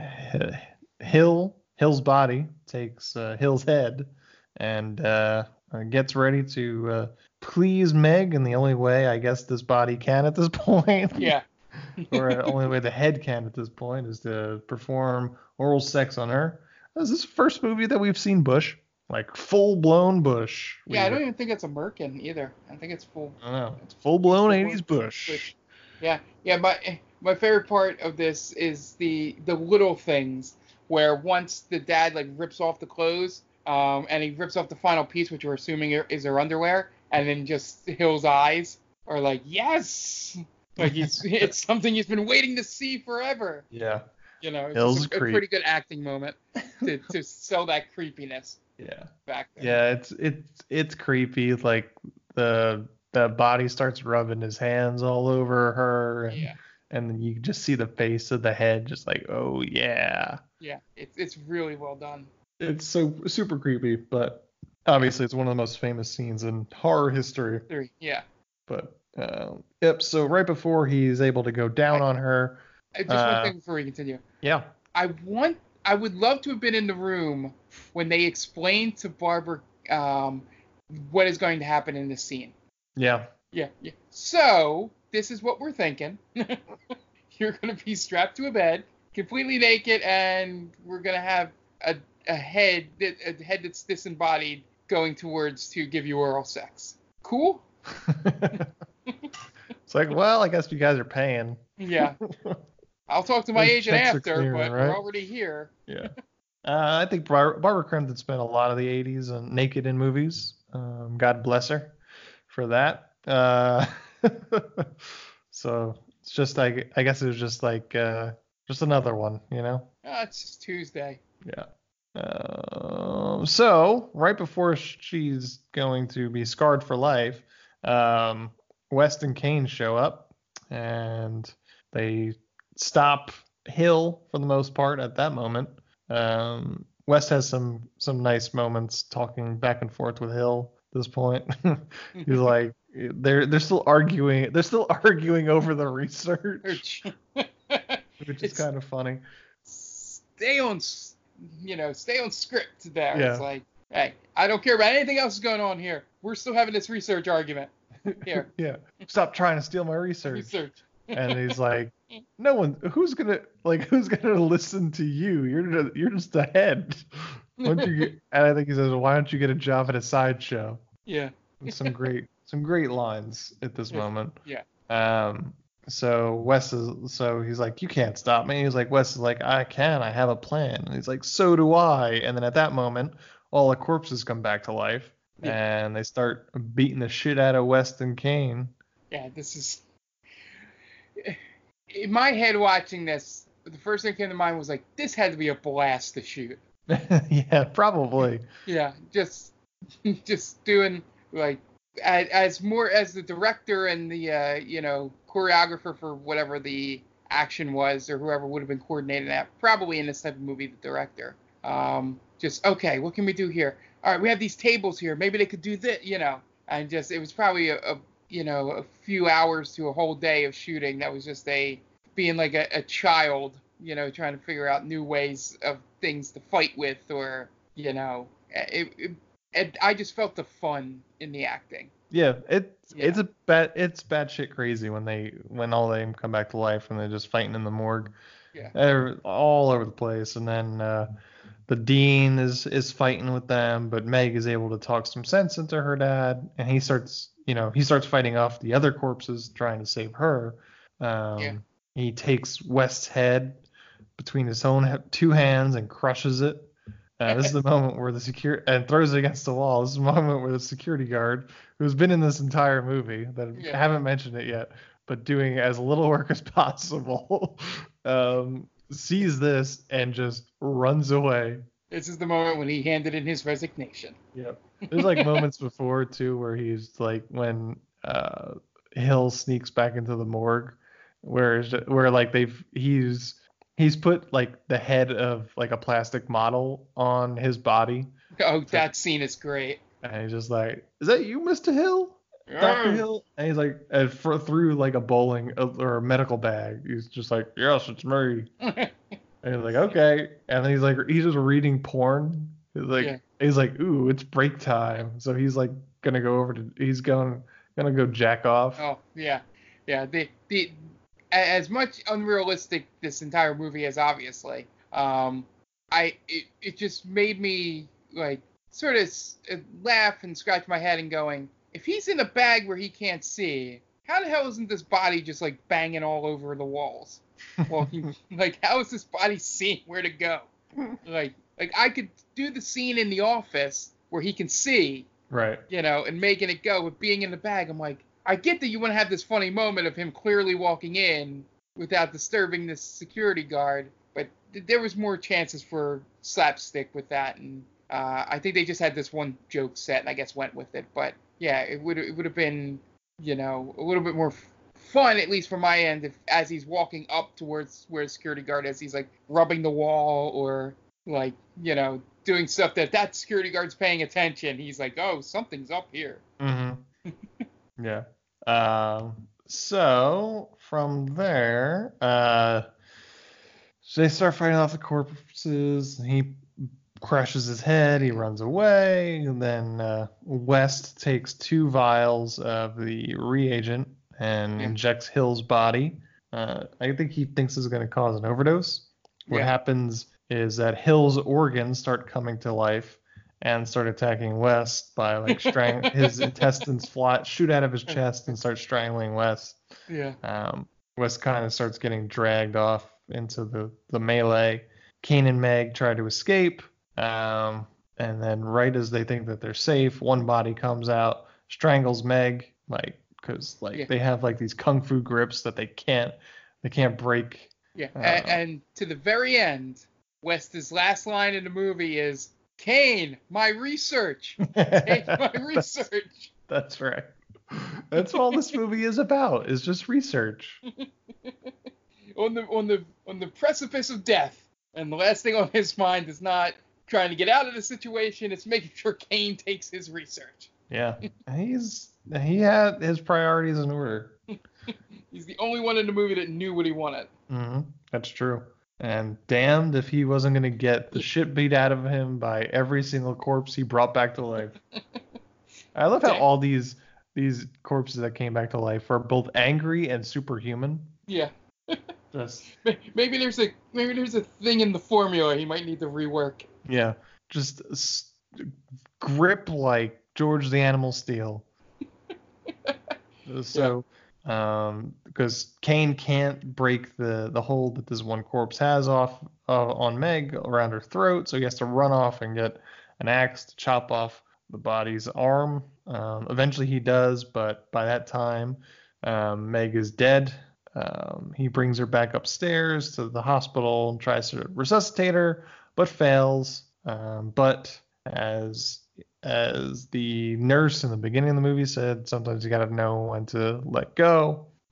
Speaker 6: Hill, Hill's body takes uh, Hill's head and uh, gets ready to uh, please Meg in the only way I guess this body can at this point.
Speaker 7: Yeah.
Speaker 6: Or the only way the head can at this point is to perform oral sex on her. Is this the first movie that we've seen Bush? Like full-blown Bush.
Speaker 7: Yeah, I don't even think it's a Merkin either. I think it's full.
Speaker 6: I don't know. It's full-blown eighties Bush.
Speaker 7: Bush. Yeah, yeah. My my favorite part of this is the the little things where once the dad like rips off the clothes, um, and he rips off the final piece, which we're assuming is her underwear, and then just Hill's eyes are like, yes, like he's it's something he's been waiting to see forever.
Speaker 6: Yeah.
Speaker 7: You know, it's
Speaker 6: Hill's
Speaker 7: just a, a
Speaker 6: creep.
Speaker 7: pretty good acting moment to to sell that creepiness.
Speaker 6: Yeah.
Speaker 7: Back there.
Speaker 6: Yeah, it's it's it's creepy. Like the the body starts rubbing his hands all over her, and,
Speaker 7: Yeah.
Speaker 6: and then you just see the face of the head, just like, oh yeah.
Speaker 7: Yeah, it's it's really well done.
Speaker 6: It's so super creepy, but obviously it's one of the most famous scenes in horror history.
Speaker 7: Three. Yeah.
Speaker 6: But um, yep. So right before he's able to go down on her.
Speaker 7: Uh, Just
Speaker 6: uh,
Speaker 7: one thing before we continue.
Speaker 6: Yeah.
Speaker 7: I want. I would love to have been in the room when they explained to Barbara um, what is going to happen in this scene.
Speaker 6: Yeah.
Speaker 7: Yeah, yeah. So this is what we're thinking. You're gonna be strapped to a bed, completely naked, and we're gonna have a, a head that a head that's disembodied going towards to give you oral sex. Cool?
Speaker 6: It's like, well, I guess you guys are paying.
Speaker 7: Yeah. I'll talk to my
Speaker 6: Those
Speaker 7: agent
Speaker 6: checks are
Speaker 7: after,
Speaker 6: clearing,
Speaker 7: but
Speaker 6: right?
Speaker 7: we're already here.
Speaker 6: Yeah. Uh, I think Bar- Barbara Crampton spent a lot of the eighties on naked in movies. Um, God bless her for that. Uh, so it's just like, I guess it was just like, uh, just another one, you know?
Speaker 7: Oh, it's just Tuesday.
Speaker 6: Yeah. Um, so right before she's going to be scarred for life, um, West and Kane show up and they stop Hill for the most part at that moment. Um, West has some some nice moments talking back and forth with Hill at this point. He's like, they're they're still arguing. They're still arguing over the research, which is kind of funny.
Speaker 7: Stay on, s- you know, stay on script there.
Speaker 6: Yeah.
Speaker 7: It's like, hey, I don't care about anything else going on here. We're still having this research argument. Here,
Speaker 6: Yeah, stop trying to steal my research.
Speaker 7: research.
Speaker 6: And he's like, no one, who's gonna like, who's gonna listen to you? You're just, you're just a head. Why don't you get, and I think he says, why don't you get a job at a sideshow?
Speaker 7: Yeah.
Speaker 6: And some great, some great lines at this moment.
Speaker 7: Yeah.
Speaker 6: Um. So Wes is, so he's like, you can't stop me. He's like, Wes is like, I can. I have a plan. And he's like, so do I. And then at that moment, all the corpses come back to life,
Speaker 7: Yeah.
Speaker 6: and they start beating the shit out of West and Kane.
Speaker 7: Yeah, this is. In my head, watching this, the first thing that came to mind was like, this had to be a blast to shoot.
Speaker 6: Yeah, probably.
Speaker 7: Yeah, just, just doing like as, as more as the director and the uh, you know choreographer for whatever the action was, or whoever would have been coordinating that, probably in this type of movie, the director. Um, just, okay, what can we do here? All right, we have these tables here. Maybe they could do this, you know. And just, it was probably a, a you know, a few hours to a whole day of shooting. That was just a, being like a, a child, you know, trying to figure out new ways of things to fight with, or, you know, it, it, it I just felt the fun in the acting.
Speaker 6: Yeah, it
Speaker 7: Yeah.
Speaker 6: it's a bad it's bad shit crazy when they when all of them come back to life and they're just fighting in the morgue.
Speaker 7: Yeah.
Speaker 6: They're all over the place, and then uh, the dean is is fighting with them, but Meg is able to talk some sense into her dad, and he starts you know he starts fighting off the other corpses trying to save her. Um,
Speaker 7: Yeah.
Speaker 6: He takes West's head between his own he- two hands and crushes it. Uh, this is the moment where the secure and throws it against the wall. This is the moment where the security guard, who's been in this entire movie, that
Speaker 7: Yeah.
Speaker 6: I haven't mentioned it yet, but doing as little work as possible, um, sees this and just runs away.
Speaker 7: This is the moment when he handed in his resignation.
Speaker 6: Yep. There's like moments before too where he's like when uh, Hill sneaks back into the morgue, where where like they've he's he's put like the head of like a plastic model on his body,
Speaker 7: Oh, that scene is great.
Speaker 6: and he's just like, "Is that you, Mister Hill, Doctor
Speaker 7: Mm.
Speaker 6: Hill?" And he's like, and for, through like a bowling uh, or a medical bag, he's just like, "Yes, it's me." And he's like, "Okay," and then he's like, he's just reading porn. He's like,
Speaker 7: Yeah.
Speaker 6: he's like, "Ooh, it's break time," so he's like gonna go over to, he's going gonna go jack off.
Speaker 7: Oh, yeah. Yeah, the the a- as much unrealistic this entire movie is, obviously. Um, I it, it just made me like sort of s- uh, laugh and scratch my head and going, if he's in a bag where he can't see, how the hell isn't this body just like banging all over the walls? Well, he, like how is this body seeing where to go? Like like I could do the scene in The Office where he can see,
Speaker 6: Right.
Speaker 7: you know, and making it go, but being in the bag, I'm like, I get that you want to have this funny moment of him clearly walking in without disturbing this security guard, but th- there was more chances for slapstick with that, and uh, I think they just had this one joke set, and I guess went with it. But yeah, it would it would have been, you know, a little bit more f- fun, at least from my end, if as he's walking up towards where the security guard is, he's like rubbing the wall or like, you know, doing stuff that that security guard's paying attention. He's like, oh, something's up here.
Speaker 6: Mm-hmm. Yeah. Um, so from there, uh, so they start fighting off the corpses. He crushes his head. He runs away. And then uh, West takes two vials of the reagent and
Speaker 7: Yeah.
Speaker 6: injects Hill's body. Uh, I think he thinks this is going to cause an overdose. What
Speaker 7: Yeah.
Speaker 6: happens is that Hill's organs start coming to life and start attacking West by like strang his intestines fly shoot out of his chest and start strangling West.
Speaker 7: Yeah.
Speaker 6: Um, West kind of starts getting dragged off into the the melee. Kane and Meg try to escape, um, and then right as they think that they're safe, one body comes out, strangles Meg, like because like
Speaker 7: Yeah.
Speaker 6: they have like these kung fu grips that they can't they can't break.
Speaker 7: Yeah,
Speaker 6: Uh,
Speaker 7: and, and to the very end, West's last line in the movie is, Kane, my research. Kane, my research.
Speaker 6: That's right. That's all this movie is about, is just research.
Speaker 7: on the on the on the precipice of death, and the last thing on his mind is not trying to get out of the situation, it's making sure Kane takes his research.
Speaker 6: Yeah. He's he had his priorities in order.
Speaker 7: He's the only one in the movie that knew what he wanted.
Speaker 6: hmm That's true. And damned if he wasn't going to get the shit beat out of him by every single corpse he brought back to life. I love how
Speaker 7: Damn.
Speaker 6: all these these corpses that came back to life are both angry and superhuman.
Speaker 7: Yeah.
Speaker 6: Just
Speaker 7: Maybe there's a maybe there's a thing in the formula he might need to rework.
Speaker 6: yeah, just s- grip like George the Animal Steel. So, um, because Kane can't break the the hold that this one corpse has off uh, on Meg around her throat, so he has to run off and get an axe to chop off the body's arm. Um, eventually he does, but by that time, um, Meg is dead. Um, he brings her back upstairs to the hospital and tries to resuscitate her, but fails. Um, but as as the nurse in the beginning of the movie said, sometimes you gotta know when to let go.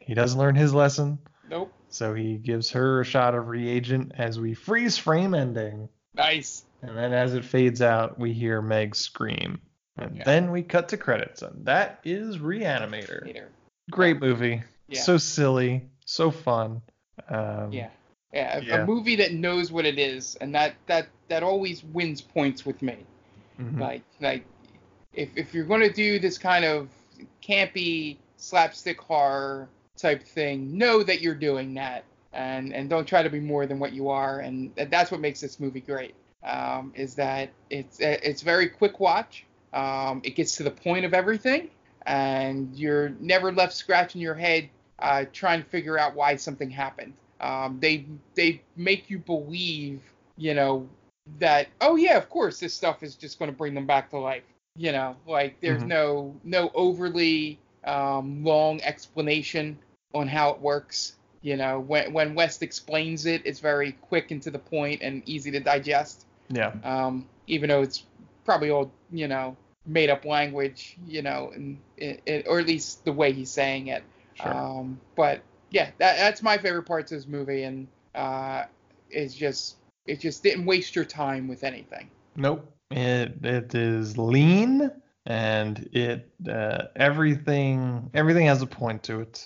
Speaker 6: he doesn't learn his lesson.
Speaker 7: Nope.
Speaker 6: So he gives her a shot of reagent as we freeze frame ending.
Speaker 7: Nice.
Speaker 6: And then as it fades out, we hear Meg scream. And
Speaker 7: Yeah.
Speaker 6: then we cut to credits. And that is Reanimator.
Speaker 7: Later.
Speaker 6: Great movie.
Speaker 7: Yeah.
Speaker 6: So silly. So fun. Um,
Speaker 7: Yeah. Yeah, a,
Speaker 6: yeah.
Speaker 7: a movie that knows what it is, and that, that, that always wins points with me.
Speaker 6: mhm.
Speaker 7: Like, like if if you're going to do this kind of campy slapstick horror type thing, know that you're doing that, and and don't try to be more than what you are, and that's what makes this movie great. Um, is that it's it's very quick watch. Um, it gets to the point of everything, and you're never left scratching your head uh, trying to figure out why something happened. Um, they they make you believe, you know, that, oh yeah, of course this stuff is just going to bring them back to life. You know, like there's
Speaker 6: Mhm.
Speaker 7: no no overly um, long explanation on how it works. You know, when when West explains it, it's very quick and to the point and easy to digest.
Speaker 6: Yeah.
Speaker 7: Um, even though it's probably all, you know, made up language, you know, and it, it, or at least the way he's saying it.
Speaker 6: Sure.
Speaker 7: Um, but yeah, that, that's my favorite parts of this movie, and uh, it's just it just didn't waste your time with anything.
Speaker 6: Nope. It it is lean and it uh, everything everything has a point to it.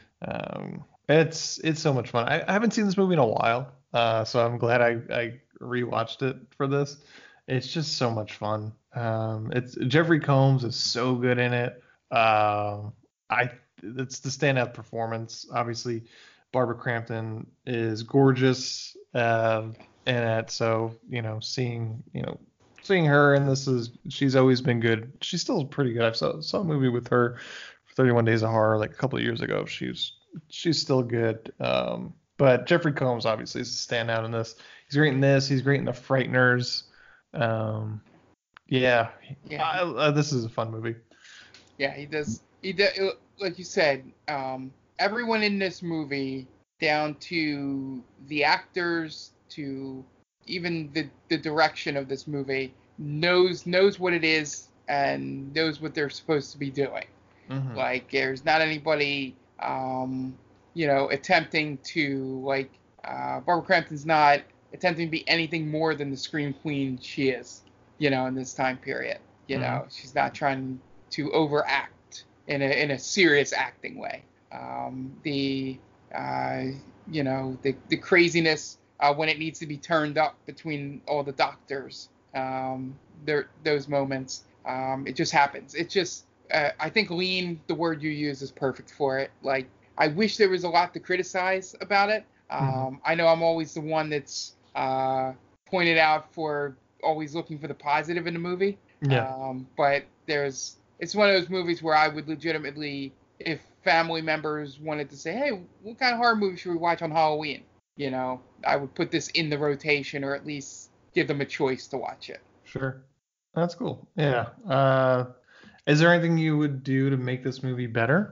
Speaker 6: Um, it's it's so much fun. I, I haven't seen this movie in a while, uh, so I'm glad I, I rewatched it for this. It's just so much fun. Um, it's Jeffrey Combs is so good in it. Um, I it's the standout performance. Obviously, Barbara Crampton is gorgeous um, in it. So you know, seeing you know seeing her in this is she's always been good. She's still pretty good. I saw saw a movie with her, thirty-one Days of Horror, like a couple of years ago. She's she's still good. Um, but Jeffrey Combs obviously is a standout in this. He's great in this. He's great in The Frighteners. Um, yeah,
Speaker 7: Yeah.
Speaker 6: I, uh, this is a fun movie.
Speaker 7: Yeah, he does. He does, like you said, um, everyone in this movie, down to the actors, to even the the direction of this movie, knows knows what it is and knows what they're supposed to be doing.
Speaker 6: Mhm.
Speaker 7: Like, there's not anybody, um, you know, attempting to, like, uh, Barbara Crampton's not attempting to be anything more than the Scream Queen she is, you know, in this time period. You know, she's not trying to overact in a in a serious acting way. Um, the, uh, you know, the, the craziness uh, when it needs to be turned up between all the doctors, um, there, those moments, um, it just happens. It just, Uh, I think lean, the word you use, is perfect for it. Like, I wish there was a lot to criticize about it. Um,
Speaker 6: Mhm.
Speaker 7: I know I'm always the one that's uh, pointed out for always looking for the positive in the movie.
Speaker 6: Yeah.
Speaker 7: Um, but there's, it's one of those movies where I would legitimately, if family members wanted to say, hey, what kind of horror movie should we watch on Halloween? You know, I would put this in the rotation, or at least give them a choice to watch it.
Speaker 6: Sure. That's cool. Yeah. Uh, is there anything you would do to make this movie better?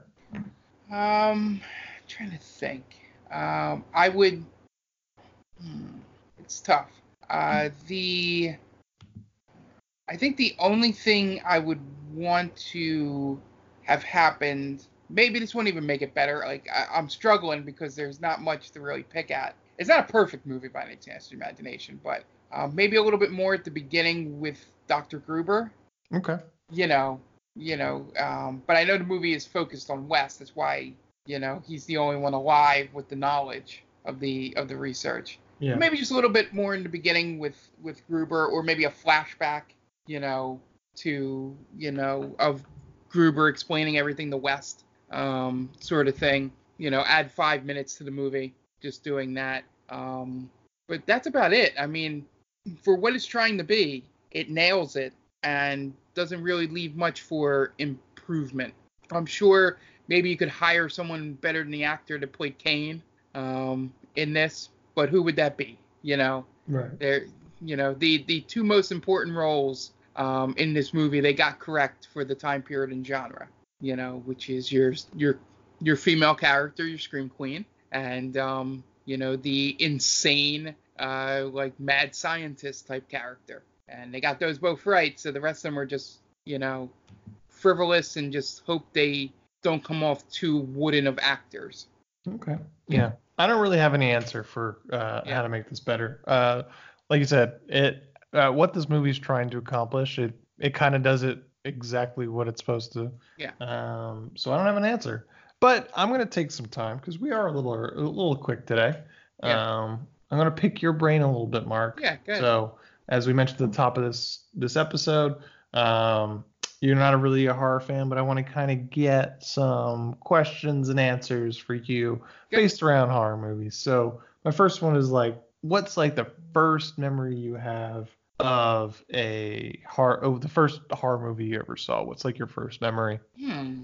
Speaker 7: Um, I'm trying to think. Um, I would. Hmm, it's tough. Uh, the. I think the only thing I would want to have happened. Maybe this won't even make it better. Like, I, I'm struggling because there's not much to really pick at. It's not a perfect movie by any chance of imagination, but uh, maybe a little bit more at the beginning with Doctor Gruber.
Speaker 6: Okay.
Speaker 7: You know, you know, um, but I know the movie is focused on West. That's why, you know, he's the only one alive with the knowledge of the of the research.
Speaker 6: Yeah.
Speaker 7: Maybe just a little bit more in the beginning with with Gruber, or maybe a flashback, you know, to, you know, of Gruber explaining everything to West, um, sort of thing. You know, add five minutes to the movie, just doing that. Um, but that's about it. I mean, for what it's trying to be, it nails it and doesn't really leave much for improvement. I'm sure maybe you could hire someone better than the actor that played Kane um, in this, but who would that be? You know,
Speaker 6: Right.
Speaker 7: they're, you know, the the two most important roles um, in this movie they got correct for the time period and genre. You know, which is your your your female character, your Scream Queen, and um, you know, the insane uh, like mad scientist type character. And they got those both right, so the rest of them are just, you know, frivolous and just hope they don't come off too wooden of actors.
Speaker 6: Okay. Yeah. I don't really have any answer for uh,
Speaker 7: Yeah.
Speaker 6: how to make this better. Uh, like you said, it uh, what this movie's trying to accomplish, it it kind of does it exactly what it's supposed to.
Speaker 7: Yeah.
Speaker 6: Um, so I don't have an answer, but I'm gonna take some time because we are a little a little quick today.
Speaker 7: Yeah.
Speaker 6: Um, I'm gonna pick your brain a little bit, Mark.
Speaker 7: Yeah, good.
Speaker 6: So as we mentioned at the top of this this episode, um, you're not a really a horror fan, but I want to kind of get some questions and answers for you
Speaker 7: Good.
Speaker 6: based around horror movies. So my first one is like, what's like the first memory you have of a horror, oh, the first horror movie you ever saw? What's like your first memory?
Speaker 7: Hmm.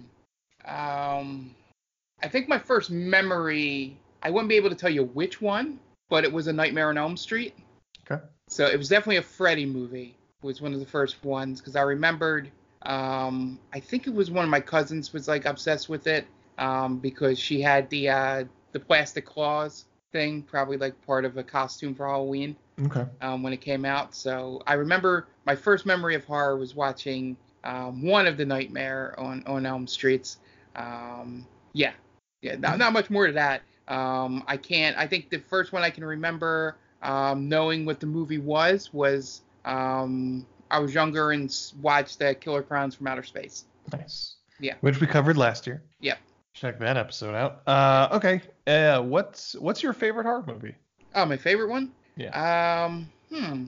Speaker 7: Um, I think my first memory, I wouldn't be able to tell you which one, but it was A Nightmare on Elm Street.
Speaker 6: Okay.
Speaker 7: So it was definitely a Freddy movie. Was one of the first ones because I remembered. Um, I think it was one of my cousins was like obsessed with it um, because she had the uh, the plastic claws thing, probably like part of a costume for Halloween.
Speaker 6: Okay.
Speaker 7: Um, when it came out. So I remember my first memory of horror was watching um, one of the Nightmare on, on Elm Streets. Um, yeah. Yeah. Not, not much more to that. Um, I can't. I think the first one I can remember um, knowing what the movie was was um, I was younger and s- watched uh, Killer Clowns from Outer Space.
Speaker 6: Nice.
Speaker 7: Yeah.
Speaker 6: Which we covered last year.
Speaker 7: Yep.
Speaker 6: Check that episode out. Uh, okay. Uh, what's what's your favorite horror movie?
Speaker 7: Oh, my favorite one?
Speaker 6: Yeah.
Speaker 7: Um, hmm. I'm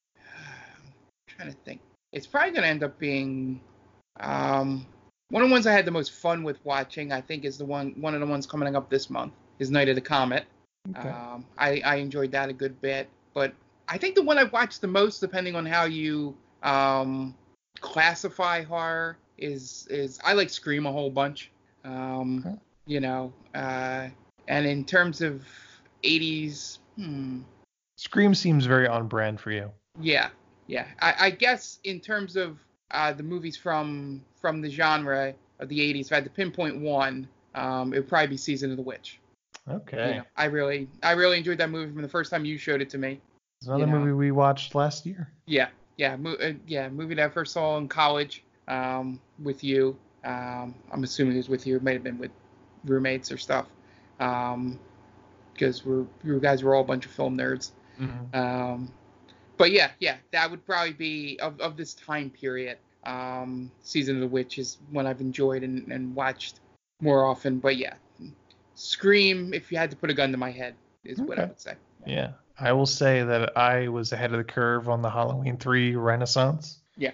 Speaker 7: trying to think. It's probably going to end up being um, one of the ones I had the most fun with watching, I think, is the one one of the ones coming up this month, is Night of the Comet.
Speaker 6: Okay.
Speaker 7: Um, I, I enjoyed that a good bit. But I think the one I watched the most, depending on how you um, classify horror, is, is I like Scream a whole bunch. Um,
Speaker 6: Okay.
Speaker 7: You know, uh, and in terms of eighties, hmm.
Speaker 6: Scream seems very on brand for you.
Speaker 7: Yeah, yeah. I, I guess in terms of uh, the movies from from the genre of the eighties, if I had to pinpoint one, um, it would probably be Season of the Witch.
Speaker 6: Okay.
Speaker 7: You know, I really, I really enjoyed that movie from the first time you showed it to me.
Speaker 6: It's another
Speaker 7: you know.
Speaker 6: movie we watched last year.
Speaker 7: Yeah, yeah, mo- uh, yeah. Movie that I first saw in college um, with you. Um, I'm assuming it was with you. It might have been with roommates or stuff, um, because we're you guys were all a bunch of film nerds.
Speaker 6: Mm-hmm.
Speaker 7: Um, but yeah, yeah, that would probably be of, of this time period. Um, Season of the Witch is one I've enjoyed and, and watched more often. But yeah, Scream, if you had to put a gun to my head, is what I
Speaker 6: Okay.
Speaker 7: would say.
Speaker 6: Yeah. I will say that I was ahead of the curve on the Halloween three Renaissance.
Speaker 7: Yeah.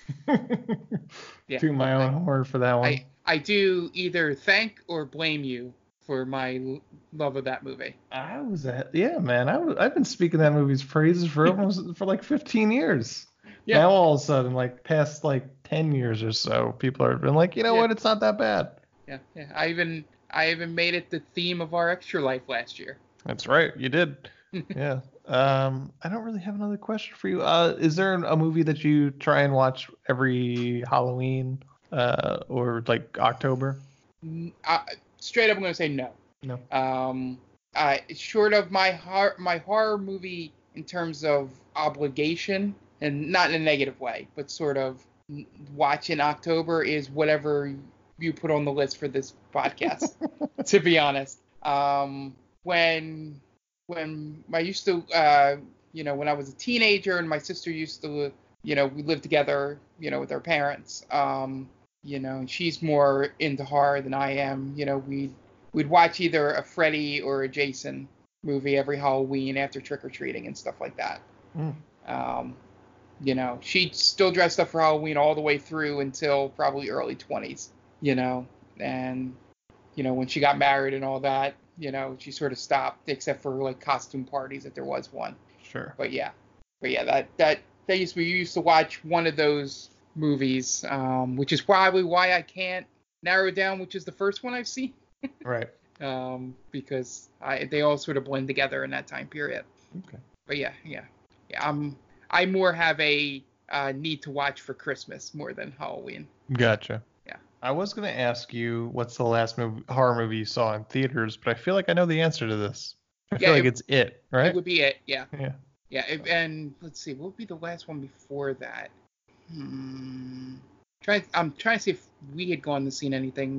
Speaker 7: Yeah.
Speaker 6: To my own horror for that one.
Speaker 7: I, I do either thank or blame you for my l- love of that movie.
Speaker 6: I was ahead. Yeah, man. I was, I've been speaking that movie's praises for almost for like fifteen years.
Speaker 7: Yeah.
Speaker 6: Now all of a sudden, like past like ten years or so, people have been like, you know
Speaker 7: Yeah.
Speaker 6: what? It's not that bad.
Speaker 7: Yeah, yeah. I even I even made it the theme of our Extra Life last year.
Speaker 6: That's right. You did. Yeah. Um, I don't really have another question for you. Uh, is there a movie that you try and watch every Halloween, uh, or like October?
Speaker 7: N- I, straight up, I'm gonna say no.
Speaker 6: No.
Speaker 7: Um, I short of my hor- my horror movie in terms of obligation, and not in a negative way, but sort of n- watch in October is whatever you put on the list for this podcast. To be honest, um, when when I used to, uh, you know, when I was a teenager and my sister used to, you know, we lived together, you know, with our parents. Um, you know, and she's more into horror than I am. You know, we we'd watch either a Freddy or a Jason movie every Halloween after trick or treating and stuff like that.
Speaker 6: Mm.
Speaker 7: Um, you know, she still dressed up for Halloween all the way through until probably early twenties. You know, and you know when she got married and all that, you know, she sort of stopped except for like costume parties if there was one.
Speaker 6: Sure.
Speaker 7: But yeah, but yeah, that that that used we used to watch one of those movies, um, which is probably why I can't narrow down which is the first one I've seen.
Speaker 6: Right.
Speaker 7: Um, because I they all sort of blend together in that time period.
Speaker 6: Okay.
Speaker 7: But yeah, yeah, yeah. I'm I more have a uh, need to watch for Christmas more than Halloween.
Speaker 6: Gotcha.
Speaker 7: Yeah.
Speaker 6: I was gonna ask you what's the last movie, horror movie you saw in theaters, but I feel like I know the answer to this. I
Speaker 7: Yeah,
Speaker 6: feel like
Speaker 7: it-
Speaker 6: it's it, right?
Speaker 7: It would be it. Yeah.
Speaker 6: Yeah.
Speaker 7: Yeah. It, and let's see, what would be the last one before that? Hmm. Try. I'm trying to see if we had gone to see anything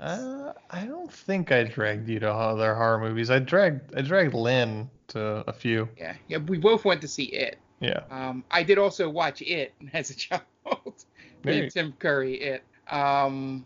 Speaker 6: Uh, I don't think I dragged you to other horror movies. I dragged I dragged Lynn to a few.
Speaker 7: Yeah, yeah, we both went to see It.
Speaker 6: Yeah.
Speaker 7: Um, I did also watch It as a child.
Speaker 6: Maybe.
Speaker 7: The Tim Curry It. Um,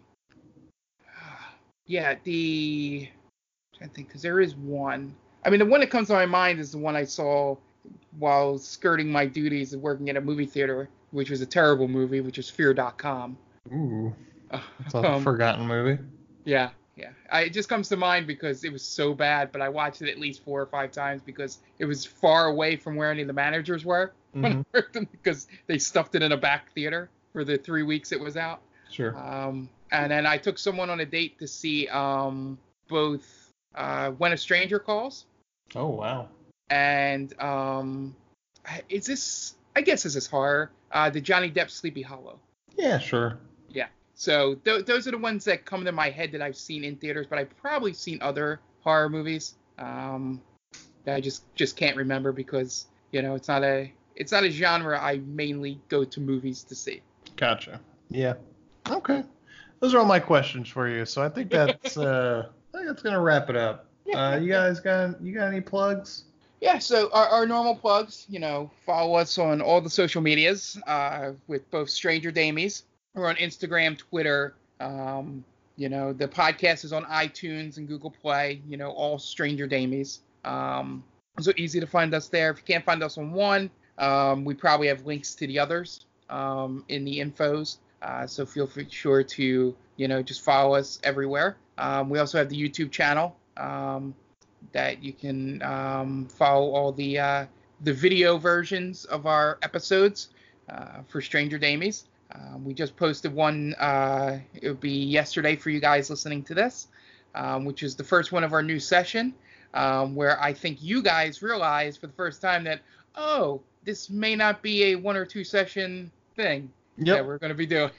Speaker 7: yeah, the I think because there is one. I mean, the one that comes to my mind is the one I saw while skirting my duties of working at a movie theater, which was a terrible movie, which was Fear dot com.
Speaker 6: Ooh. It's a
Speaker 7: Um,
Speaker 6: forgotten movie.
Speaker 7: Yeah, yeah. I, it just comes to mind because it was so bad, but I watched it at least four or five times because it was far away from where any of the managers were when
Speaker 6: Mhm.
Speaker 7: I worked them because they stuffed it in a back theater for the three weeks it was out.
Speaker 6: Sure.
Speaker 7: Um, and then I took someone on a date to see um, both uh, When a Stranger Calls
Speaker 6: Oh wow.
Speaker 7: and um, is this? I guess this is horror. Uh, the Johnny Depp Sleepy Hollow.
Speaker 6: Yeah, sure.
Speaker 7: Yeah. So th- those are the ones that come to my head that I've seen in theaters, but I've probably seen other horror movies um, that I just just can't remember because you know it's not a it's not a genre I mainly go to movies to see.
Speaker 6: Gotcha. Yeah. Okay. Those are all my questions for you. So I think that's uh, I think that's gonna wrap it up. Uh, you guys got you got any plugs?
Speaker 7: Yeah, so our, our normal plugs, you know, follow us on all the social medias uh, with both Stranger Damies. We're on Instagram, Twitter. Um, you know, the podcast is on iTunes and Google Play, you know, all Stranger Damies. Um, so easy to find us there. If you can't find us on one, um, we probably have links to the others um, in the infos. Uh, so feel free, sure to, you know, just follow us everywhere. Um, we also have the YouTube channel. Um, that you can um, follow all the uh, the video versions of our episodes uh, for Stranger Damies. Um, we just posted one, uh, it would be yesterday for you guys listening to this, um, which is the first one of our new session, um, where I think you guys realized for the first time that, oh, this may not be a one or two session thing
Speaker 6: Yep.
Speaker 7: that we're going to be doing.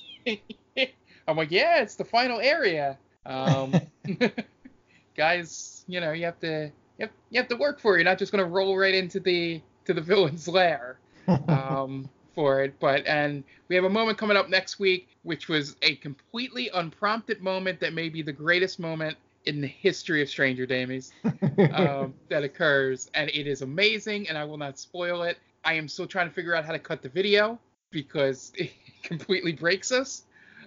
Speaker 7: I'm like, yeah, it's the final area. Um, guys, you know, you have to you have, you have to work for it. You're not just going to roll right into the to the villain's lair um, for it. But and we have a moment coming up next week, which was a completely unprompted moment that may be the greatest moment in the history of Stranger Damies um, that occurs, and it is amazing. And I will not spoil it. I am still trying to figure out how to cut the video because it completely breaks us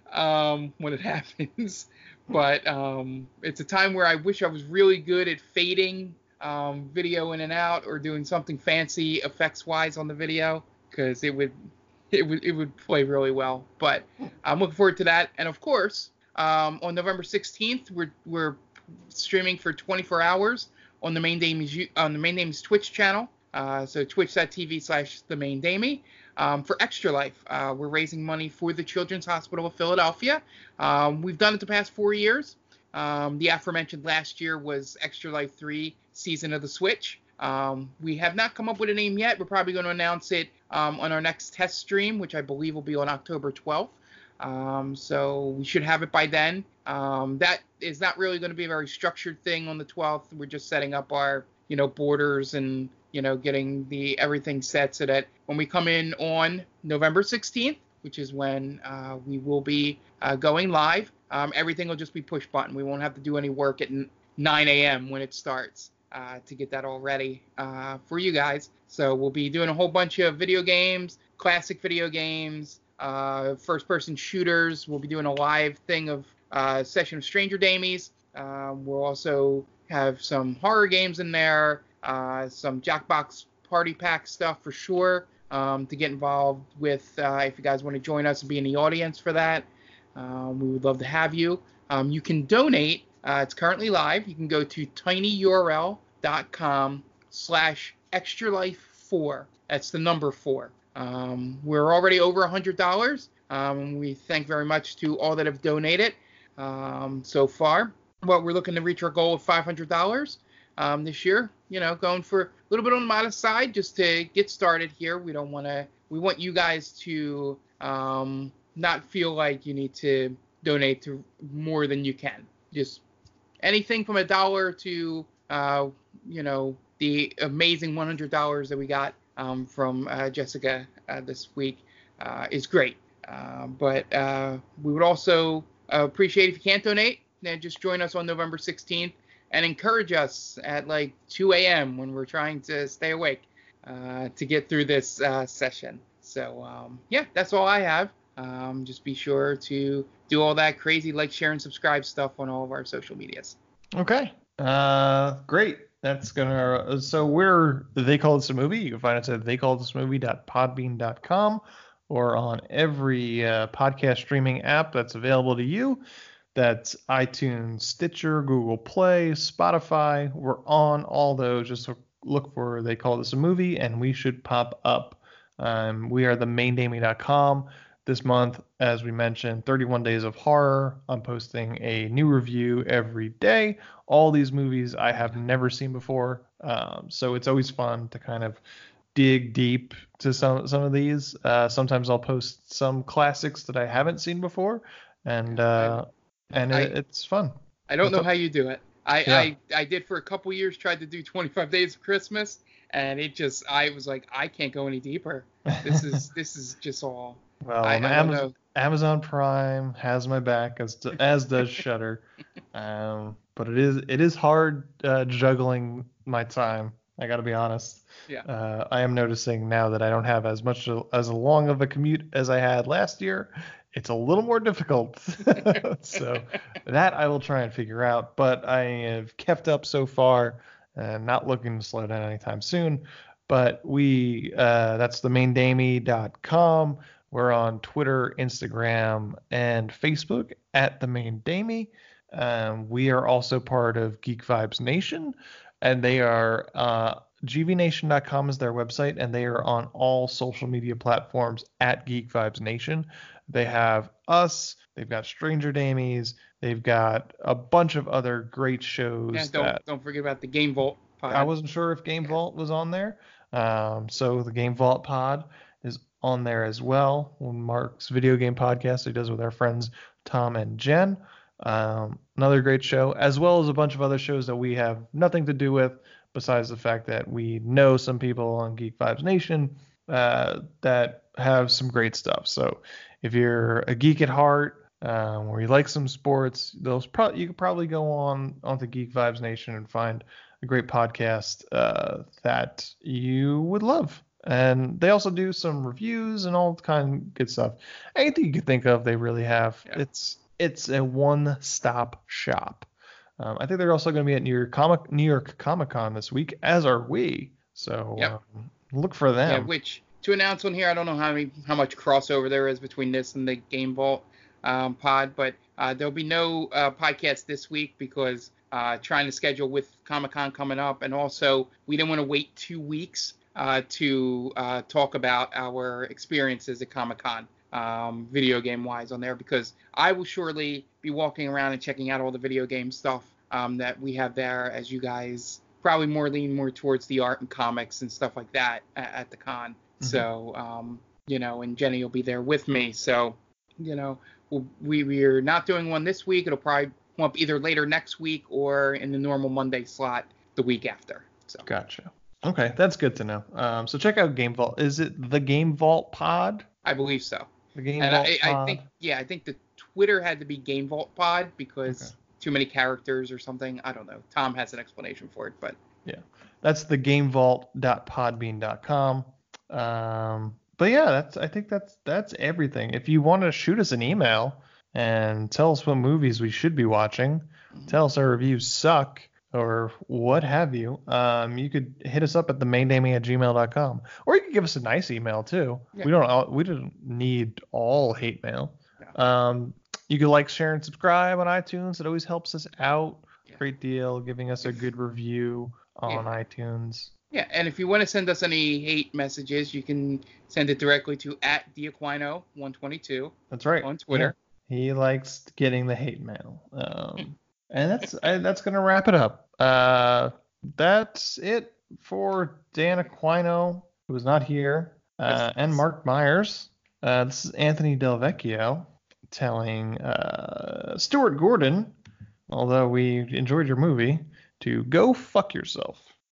Speaker 7: um, when it happens. But um, it's a time where I wish I was really good at fading um, video in and out or doing something fancy effects-wise on the video because it would it would it would play really well. But I'm looking forward to that. And of course, um, on November sixteenth, we're we're streaming for twenty-four hours on the Main Damies on the Main Damies Twitch channel. Uh, so twitch.tv slash the Main Damie. Um, for Extra Life, uh, we're raising money for the Children's Hospital of Philadelphia. Um, we've done it the past four years. Um, the aforementioned last year was Extra Life three, Season of the Switch. Um, we have not come up with a name yet. We're probably going to announce it um, on our next test stream, which I believe will be on October twelfth. Um, so we should have it by then. Um, that is not really going to be a very structured thing on the twelfth. We're just setting up our, you know, borders and, you know, getting the everything set so that when we come in on November sixteenth, which is when uh, we will be uh, going live, um, everything will just be push button. We won't have to do any work at nine a.m. when it starts uh, to get that all ready uh, for you guys. So we'll be doing a whole bunch of video games, classic video games, uh, first-person shooters. We'll be doing a live thing of uh, session of Stranger Damies. Um, we'll also have some horror games in there. Uh, some Jackbox Party Pack stuff for sure um, to get involved with uh, if you guys want to join us and be in the audience for that. Um, we would love to have you. Um, you can donate. Uh, it's currently live. You can go to tinyurl.com slash extra life four. That's the number four. Um, we're already over one hundred dollars. Um, we thank very much to all that have donated um, so far. Well, we're looking to reach our goal of five hundred dollars. Um, this year, you know, going for a little bit on the modest side just to get started here. We don't want to, we want you guys to um, not feel like you need to donate to more than you can. Just anything from a dollar to, uh, you know, the amazing one hundred dollars that we got um, from uh, Jessica uh, this week uh, is great. Uh, but uh, we would also uh, appreciate if you can't donate. Then just join us on November sixteenth and encourage us at like two a.m. when we're trying to stay awake uh, to get through this uh, session. So, um, yeah, that's all I have. Um, just be sure to do all that crazy like, share, and subscribe stuff on all of our social medias.
Speaker 6: Okay. Uh, great. That's gonna. So we're They Call This a Movie. You can find us at they call this movie dot podbean dot com or on every uh, podcast streaming app that's available to you. That's iTunes, Stitcher, Google Play, Spotify. We're on all those. Just look for They Call This a Movie, and we should pop up. Um, we are the main damie dot com. This month, as we mentioned, thirty-one Days of Horror. I'm posting a new review every day. All these movies I have never seen before. Um, so it's always fun to kind of dig deep to some some of these. Uh, sometimes I'll post some classics that I haven't seen before, and uh, and
Speaker 7: I,
Speaker 6: it, it's fun.
Speaker 7: I don't
Speaker 6: What's
Speaker 7: know
Speaker 6: up?
Speaker 7: how you do it. I,
Speaker 6: Yeah.
Speaker 7: I I did for a couple years. Tried to do twenty-five Days of Christmas, and it just I was like I can't go any deeper. This is this is just all.
Speaker 6: Well,
Speaker 7: I, I don't
Speaker 6: Amazon,
Speaker 7: know.
Speaker 6: Amazon Prime has my back, as as does Shudder. Um, but it is it is hard uh, juggling my time. I got to be honest.
Speaker 7: Yeah.
Speaker 6: Uh, I am noticing now that I don't have as much as long of a commute as I had last year. It's a little more difficult. So that I will try and figure out. But I have kept up so far, and not looking to slow down anytime soon. But we uh, that's the main damie dot com. We're on Twitter, Instagram, and Facebook at The Main Damie. Um, we are also part of Geek Vibes Nation, and they are uh, G V nation dot com is their website, and they are on all social media platforms at Geek Vibes Nation. They have us. They've got Stranger Damies. They've got a bunch of other great shows.
Speaker 7: Yeah, don't
Speaker 6: that,
Speaker 7: don't forget about the Game Vault pod.
Speaker 6: I wasn't sure if Game Vault was on there. Um, so the Game Vault pod is on there as well. Mark's video game podcast he does with our friends Tom and Jen. Um, another great show, as well as a bunch of other shows that we have nothing to do with, besides the fact that we know some people on Geek Vibes Nation uh, that have some great stuff. So if you're a geek at heart, um, or you like some sports, those pro- you could probably go on onto Geek Vibes Nation and find a great podcast uh, that you would love. And they also do some reviews and all kind of good stuff. Anything you could think of, they really have.
Speaker 7: Yeah.
Speaker 6: It's it's a one-stop shop. Um, I think they're also going to be at New York Comic New York Comic Con this week, as are we. So
Speaker 7: Yep.
Speaker 6: um, look for them.
Speaker 7: Yeah, which to announce on here, I don't know how many, how much crossover there is between this and the Game Vault um, pod, but uh, there'll be no uh, podcast this week because uh, trying to schedule with Comic-Con coming up, and also we didn't want to wait two weeks uh, to uh, talk about our experiences at Comic-Con, um, video game wise on there, because I will surely be walking around and checking out all the video game stuff um, that we have there, as you guys probably more lean more towards the art and comics and stuff like that at, at the con. Mm-hmm. So, um, you know, and Jenny will be there with me. So, you know, we'll, we, we're not doing one this week. It'll probably come up either later next week or in the normal Monday slot the week after. So
Speaker 6: Gotcha. Okay, that's good to know. Um, so check out Game Vault. Is it the Game Vault pod?
Speaker 7: I believe so.
Speaker 6: The Game
Speaker 7: and
Speaker 6: Vault
Speaker 7: I,
Speaker 6: pod?
Speaker 7: I think, yeah, I think the Twitter had to be Game Vault pod because
Speaker 6: Okay.
Speaker 7: too many characters or something. I don't know. Tom has an explanation for it, but
Speaker 6: Yeah, that's the game vault dot podbean dot com. Um, but yeah, that's I think that's that's everything. If you want to shoot us an email and tell us what movies we should be watching, tell us our reviews suck or what have you, um, you could hit us up at the main damie at gmail dot com, or you could give us a nice email too.
Speaker 7: Yeah.
Speaker 6: We don't all, we don't need all hate mail. Um, you could like, share, and subscribe on iTunes. It always helps us out.
Speaker 7: Yeah.
Speaker 6: Great deal. Giving us a good review on
Speaker 7: Yeah.
Speaker 6: iTunes.
Speaker 7: yeah. And if you want to send us any hate messages, you can send it directly to at Diaquino one twenty-two
Speaker 6: That's right.
Speaker 7: on Twitter.
Speaker 6: Yeah. He likes getting the hate mail. Um, and that's I, that's gonna wrap it up. Uh, that's it for Dan Aquino, who is not here, uh, and Mark Myers. Uh, this is Anthony Del Vecchio telling uh, Stuart Gordon, although we enjoyed your movie, to go fuck yourself.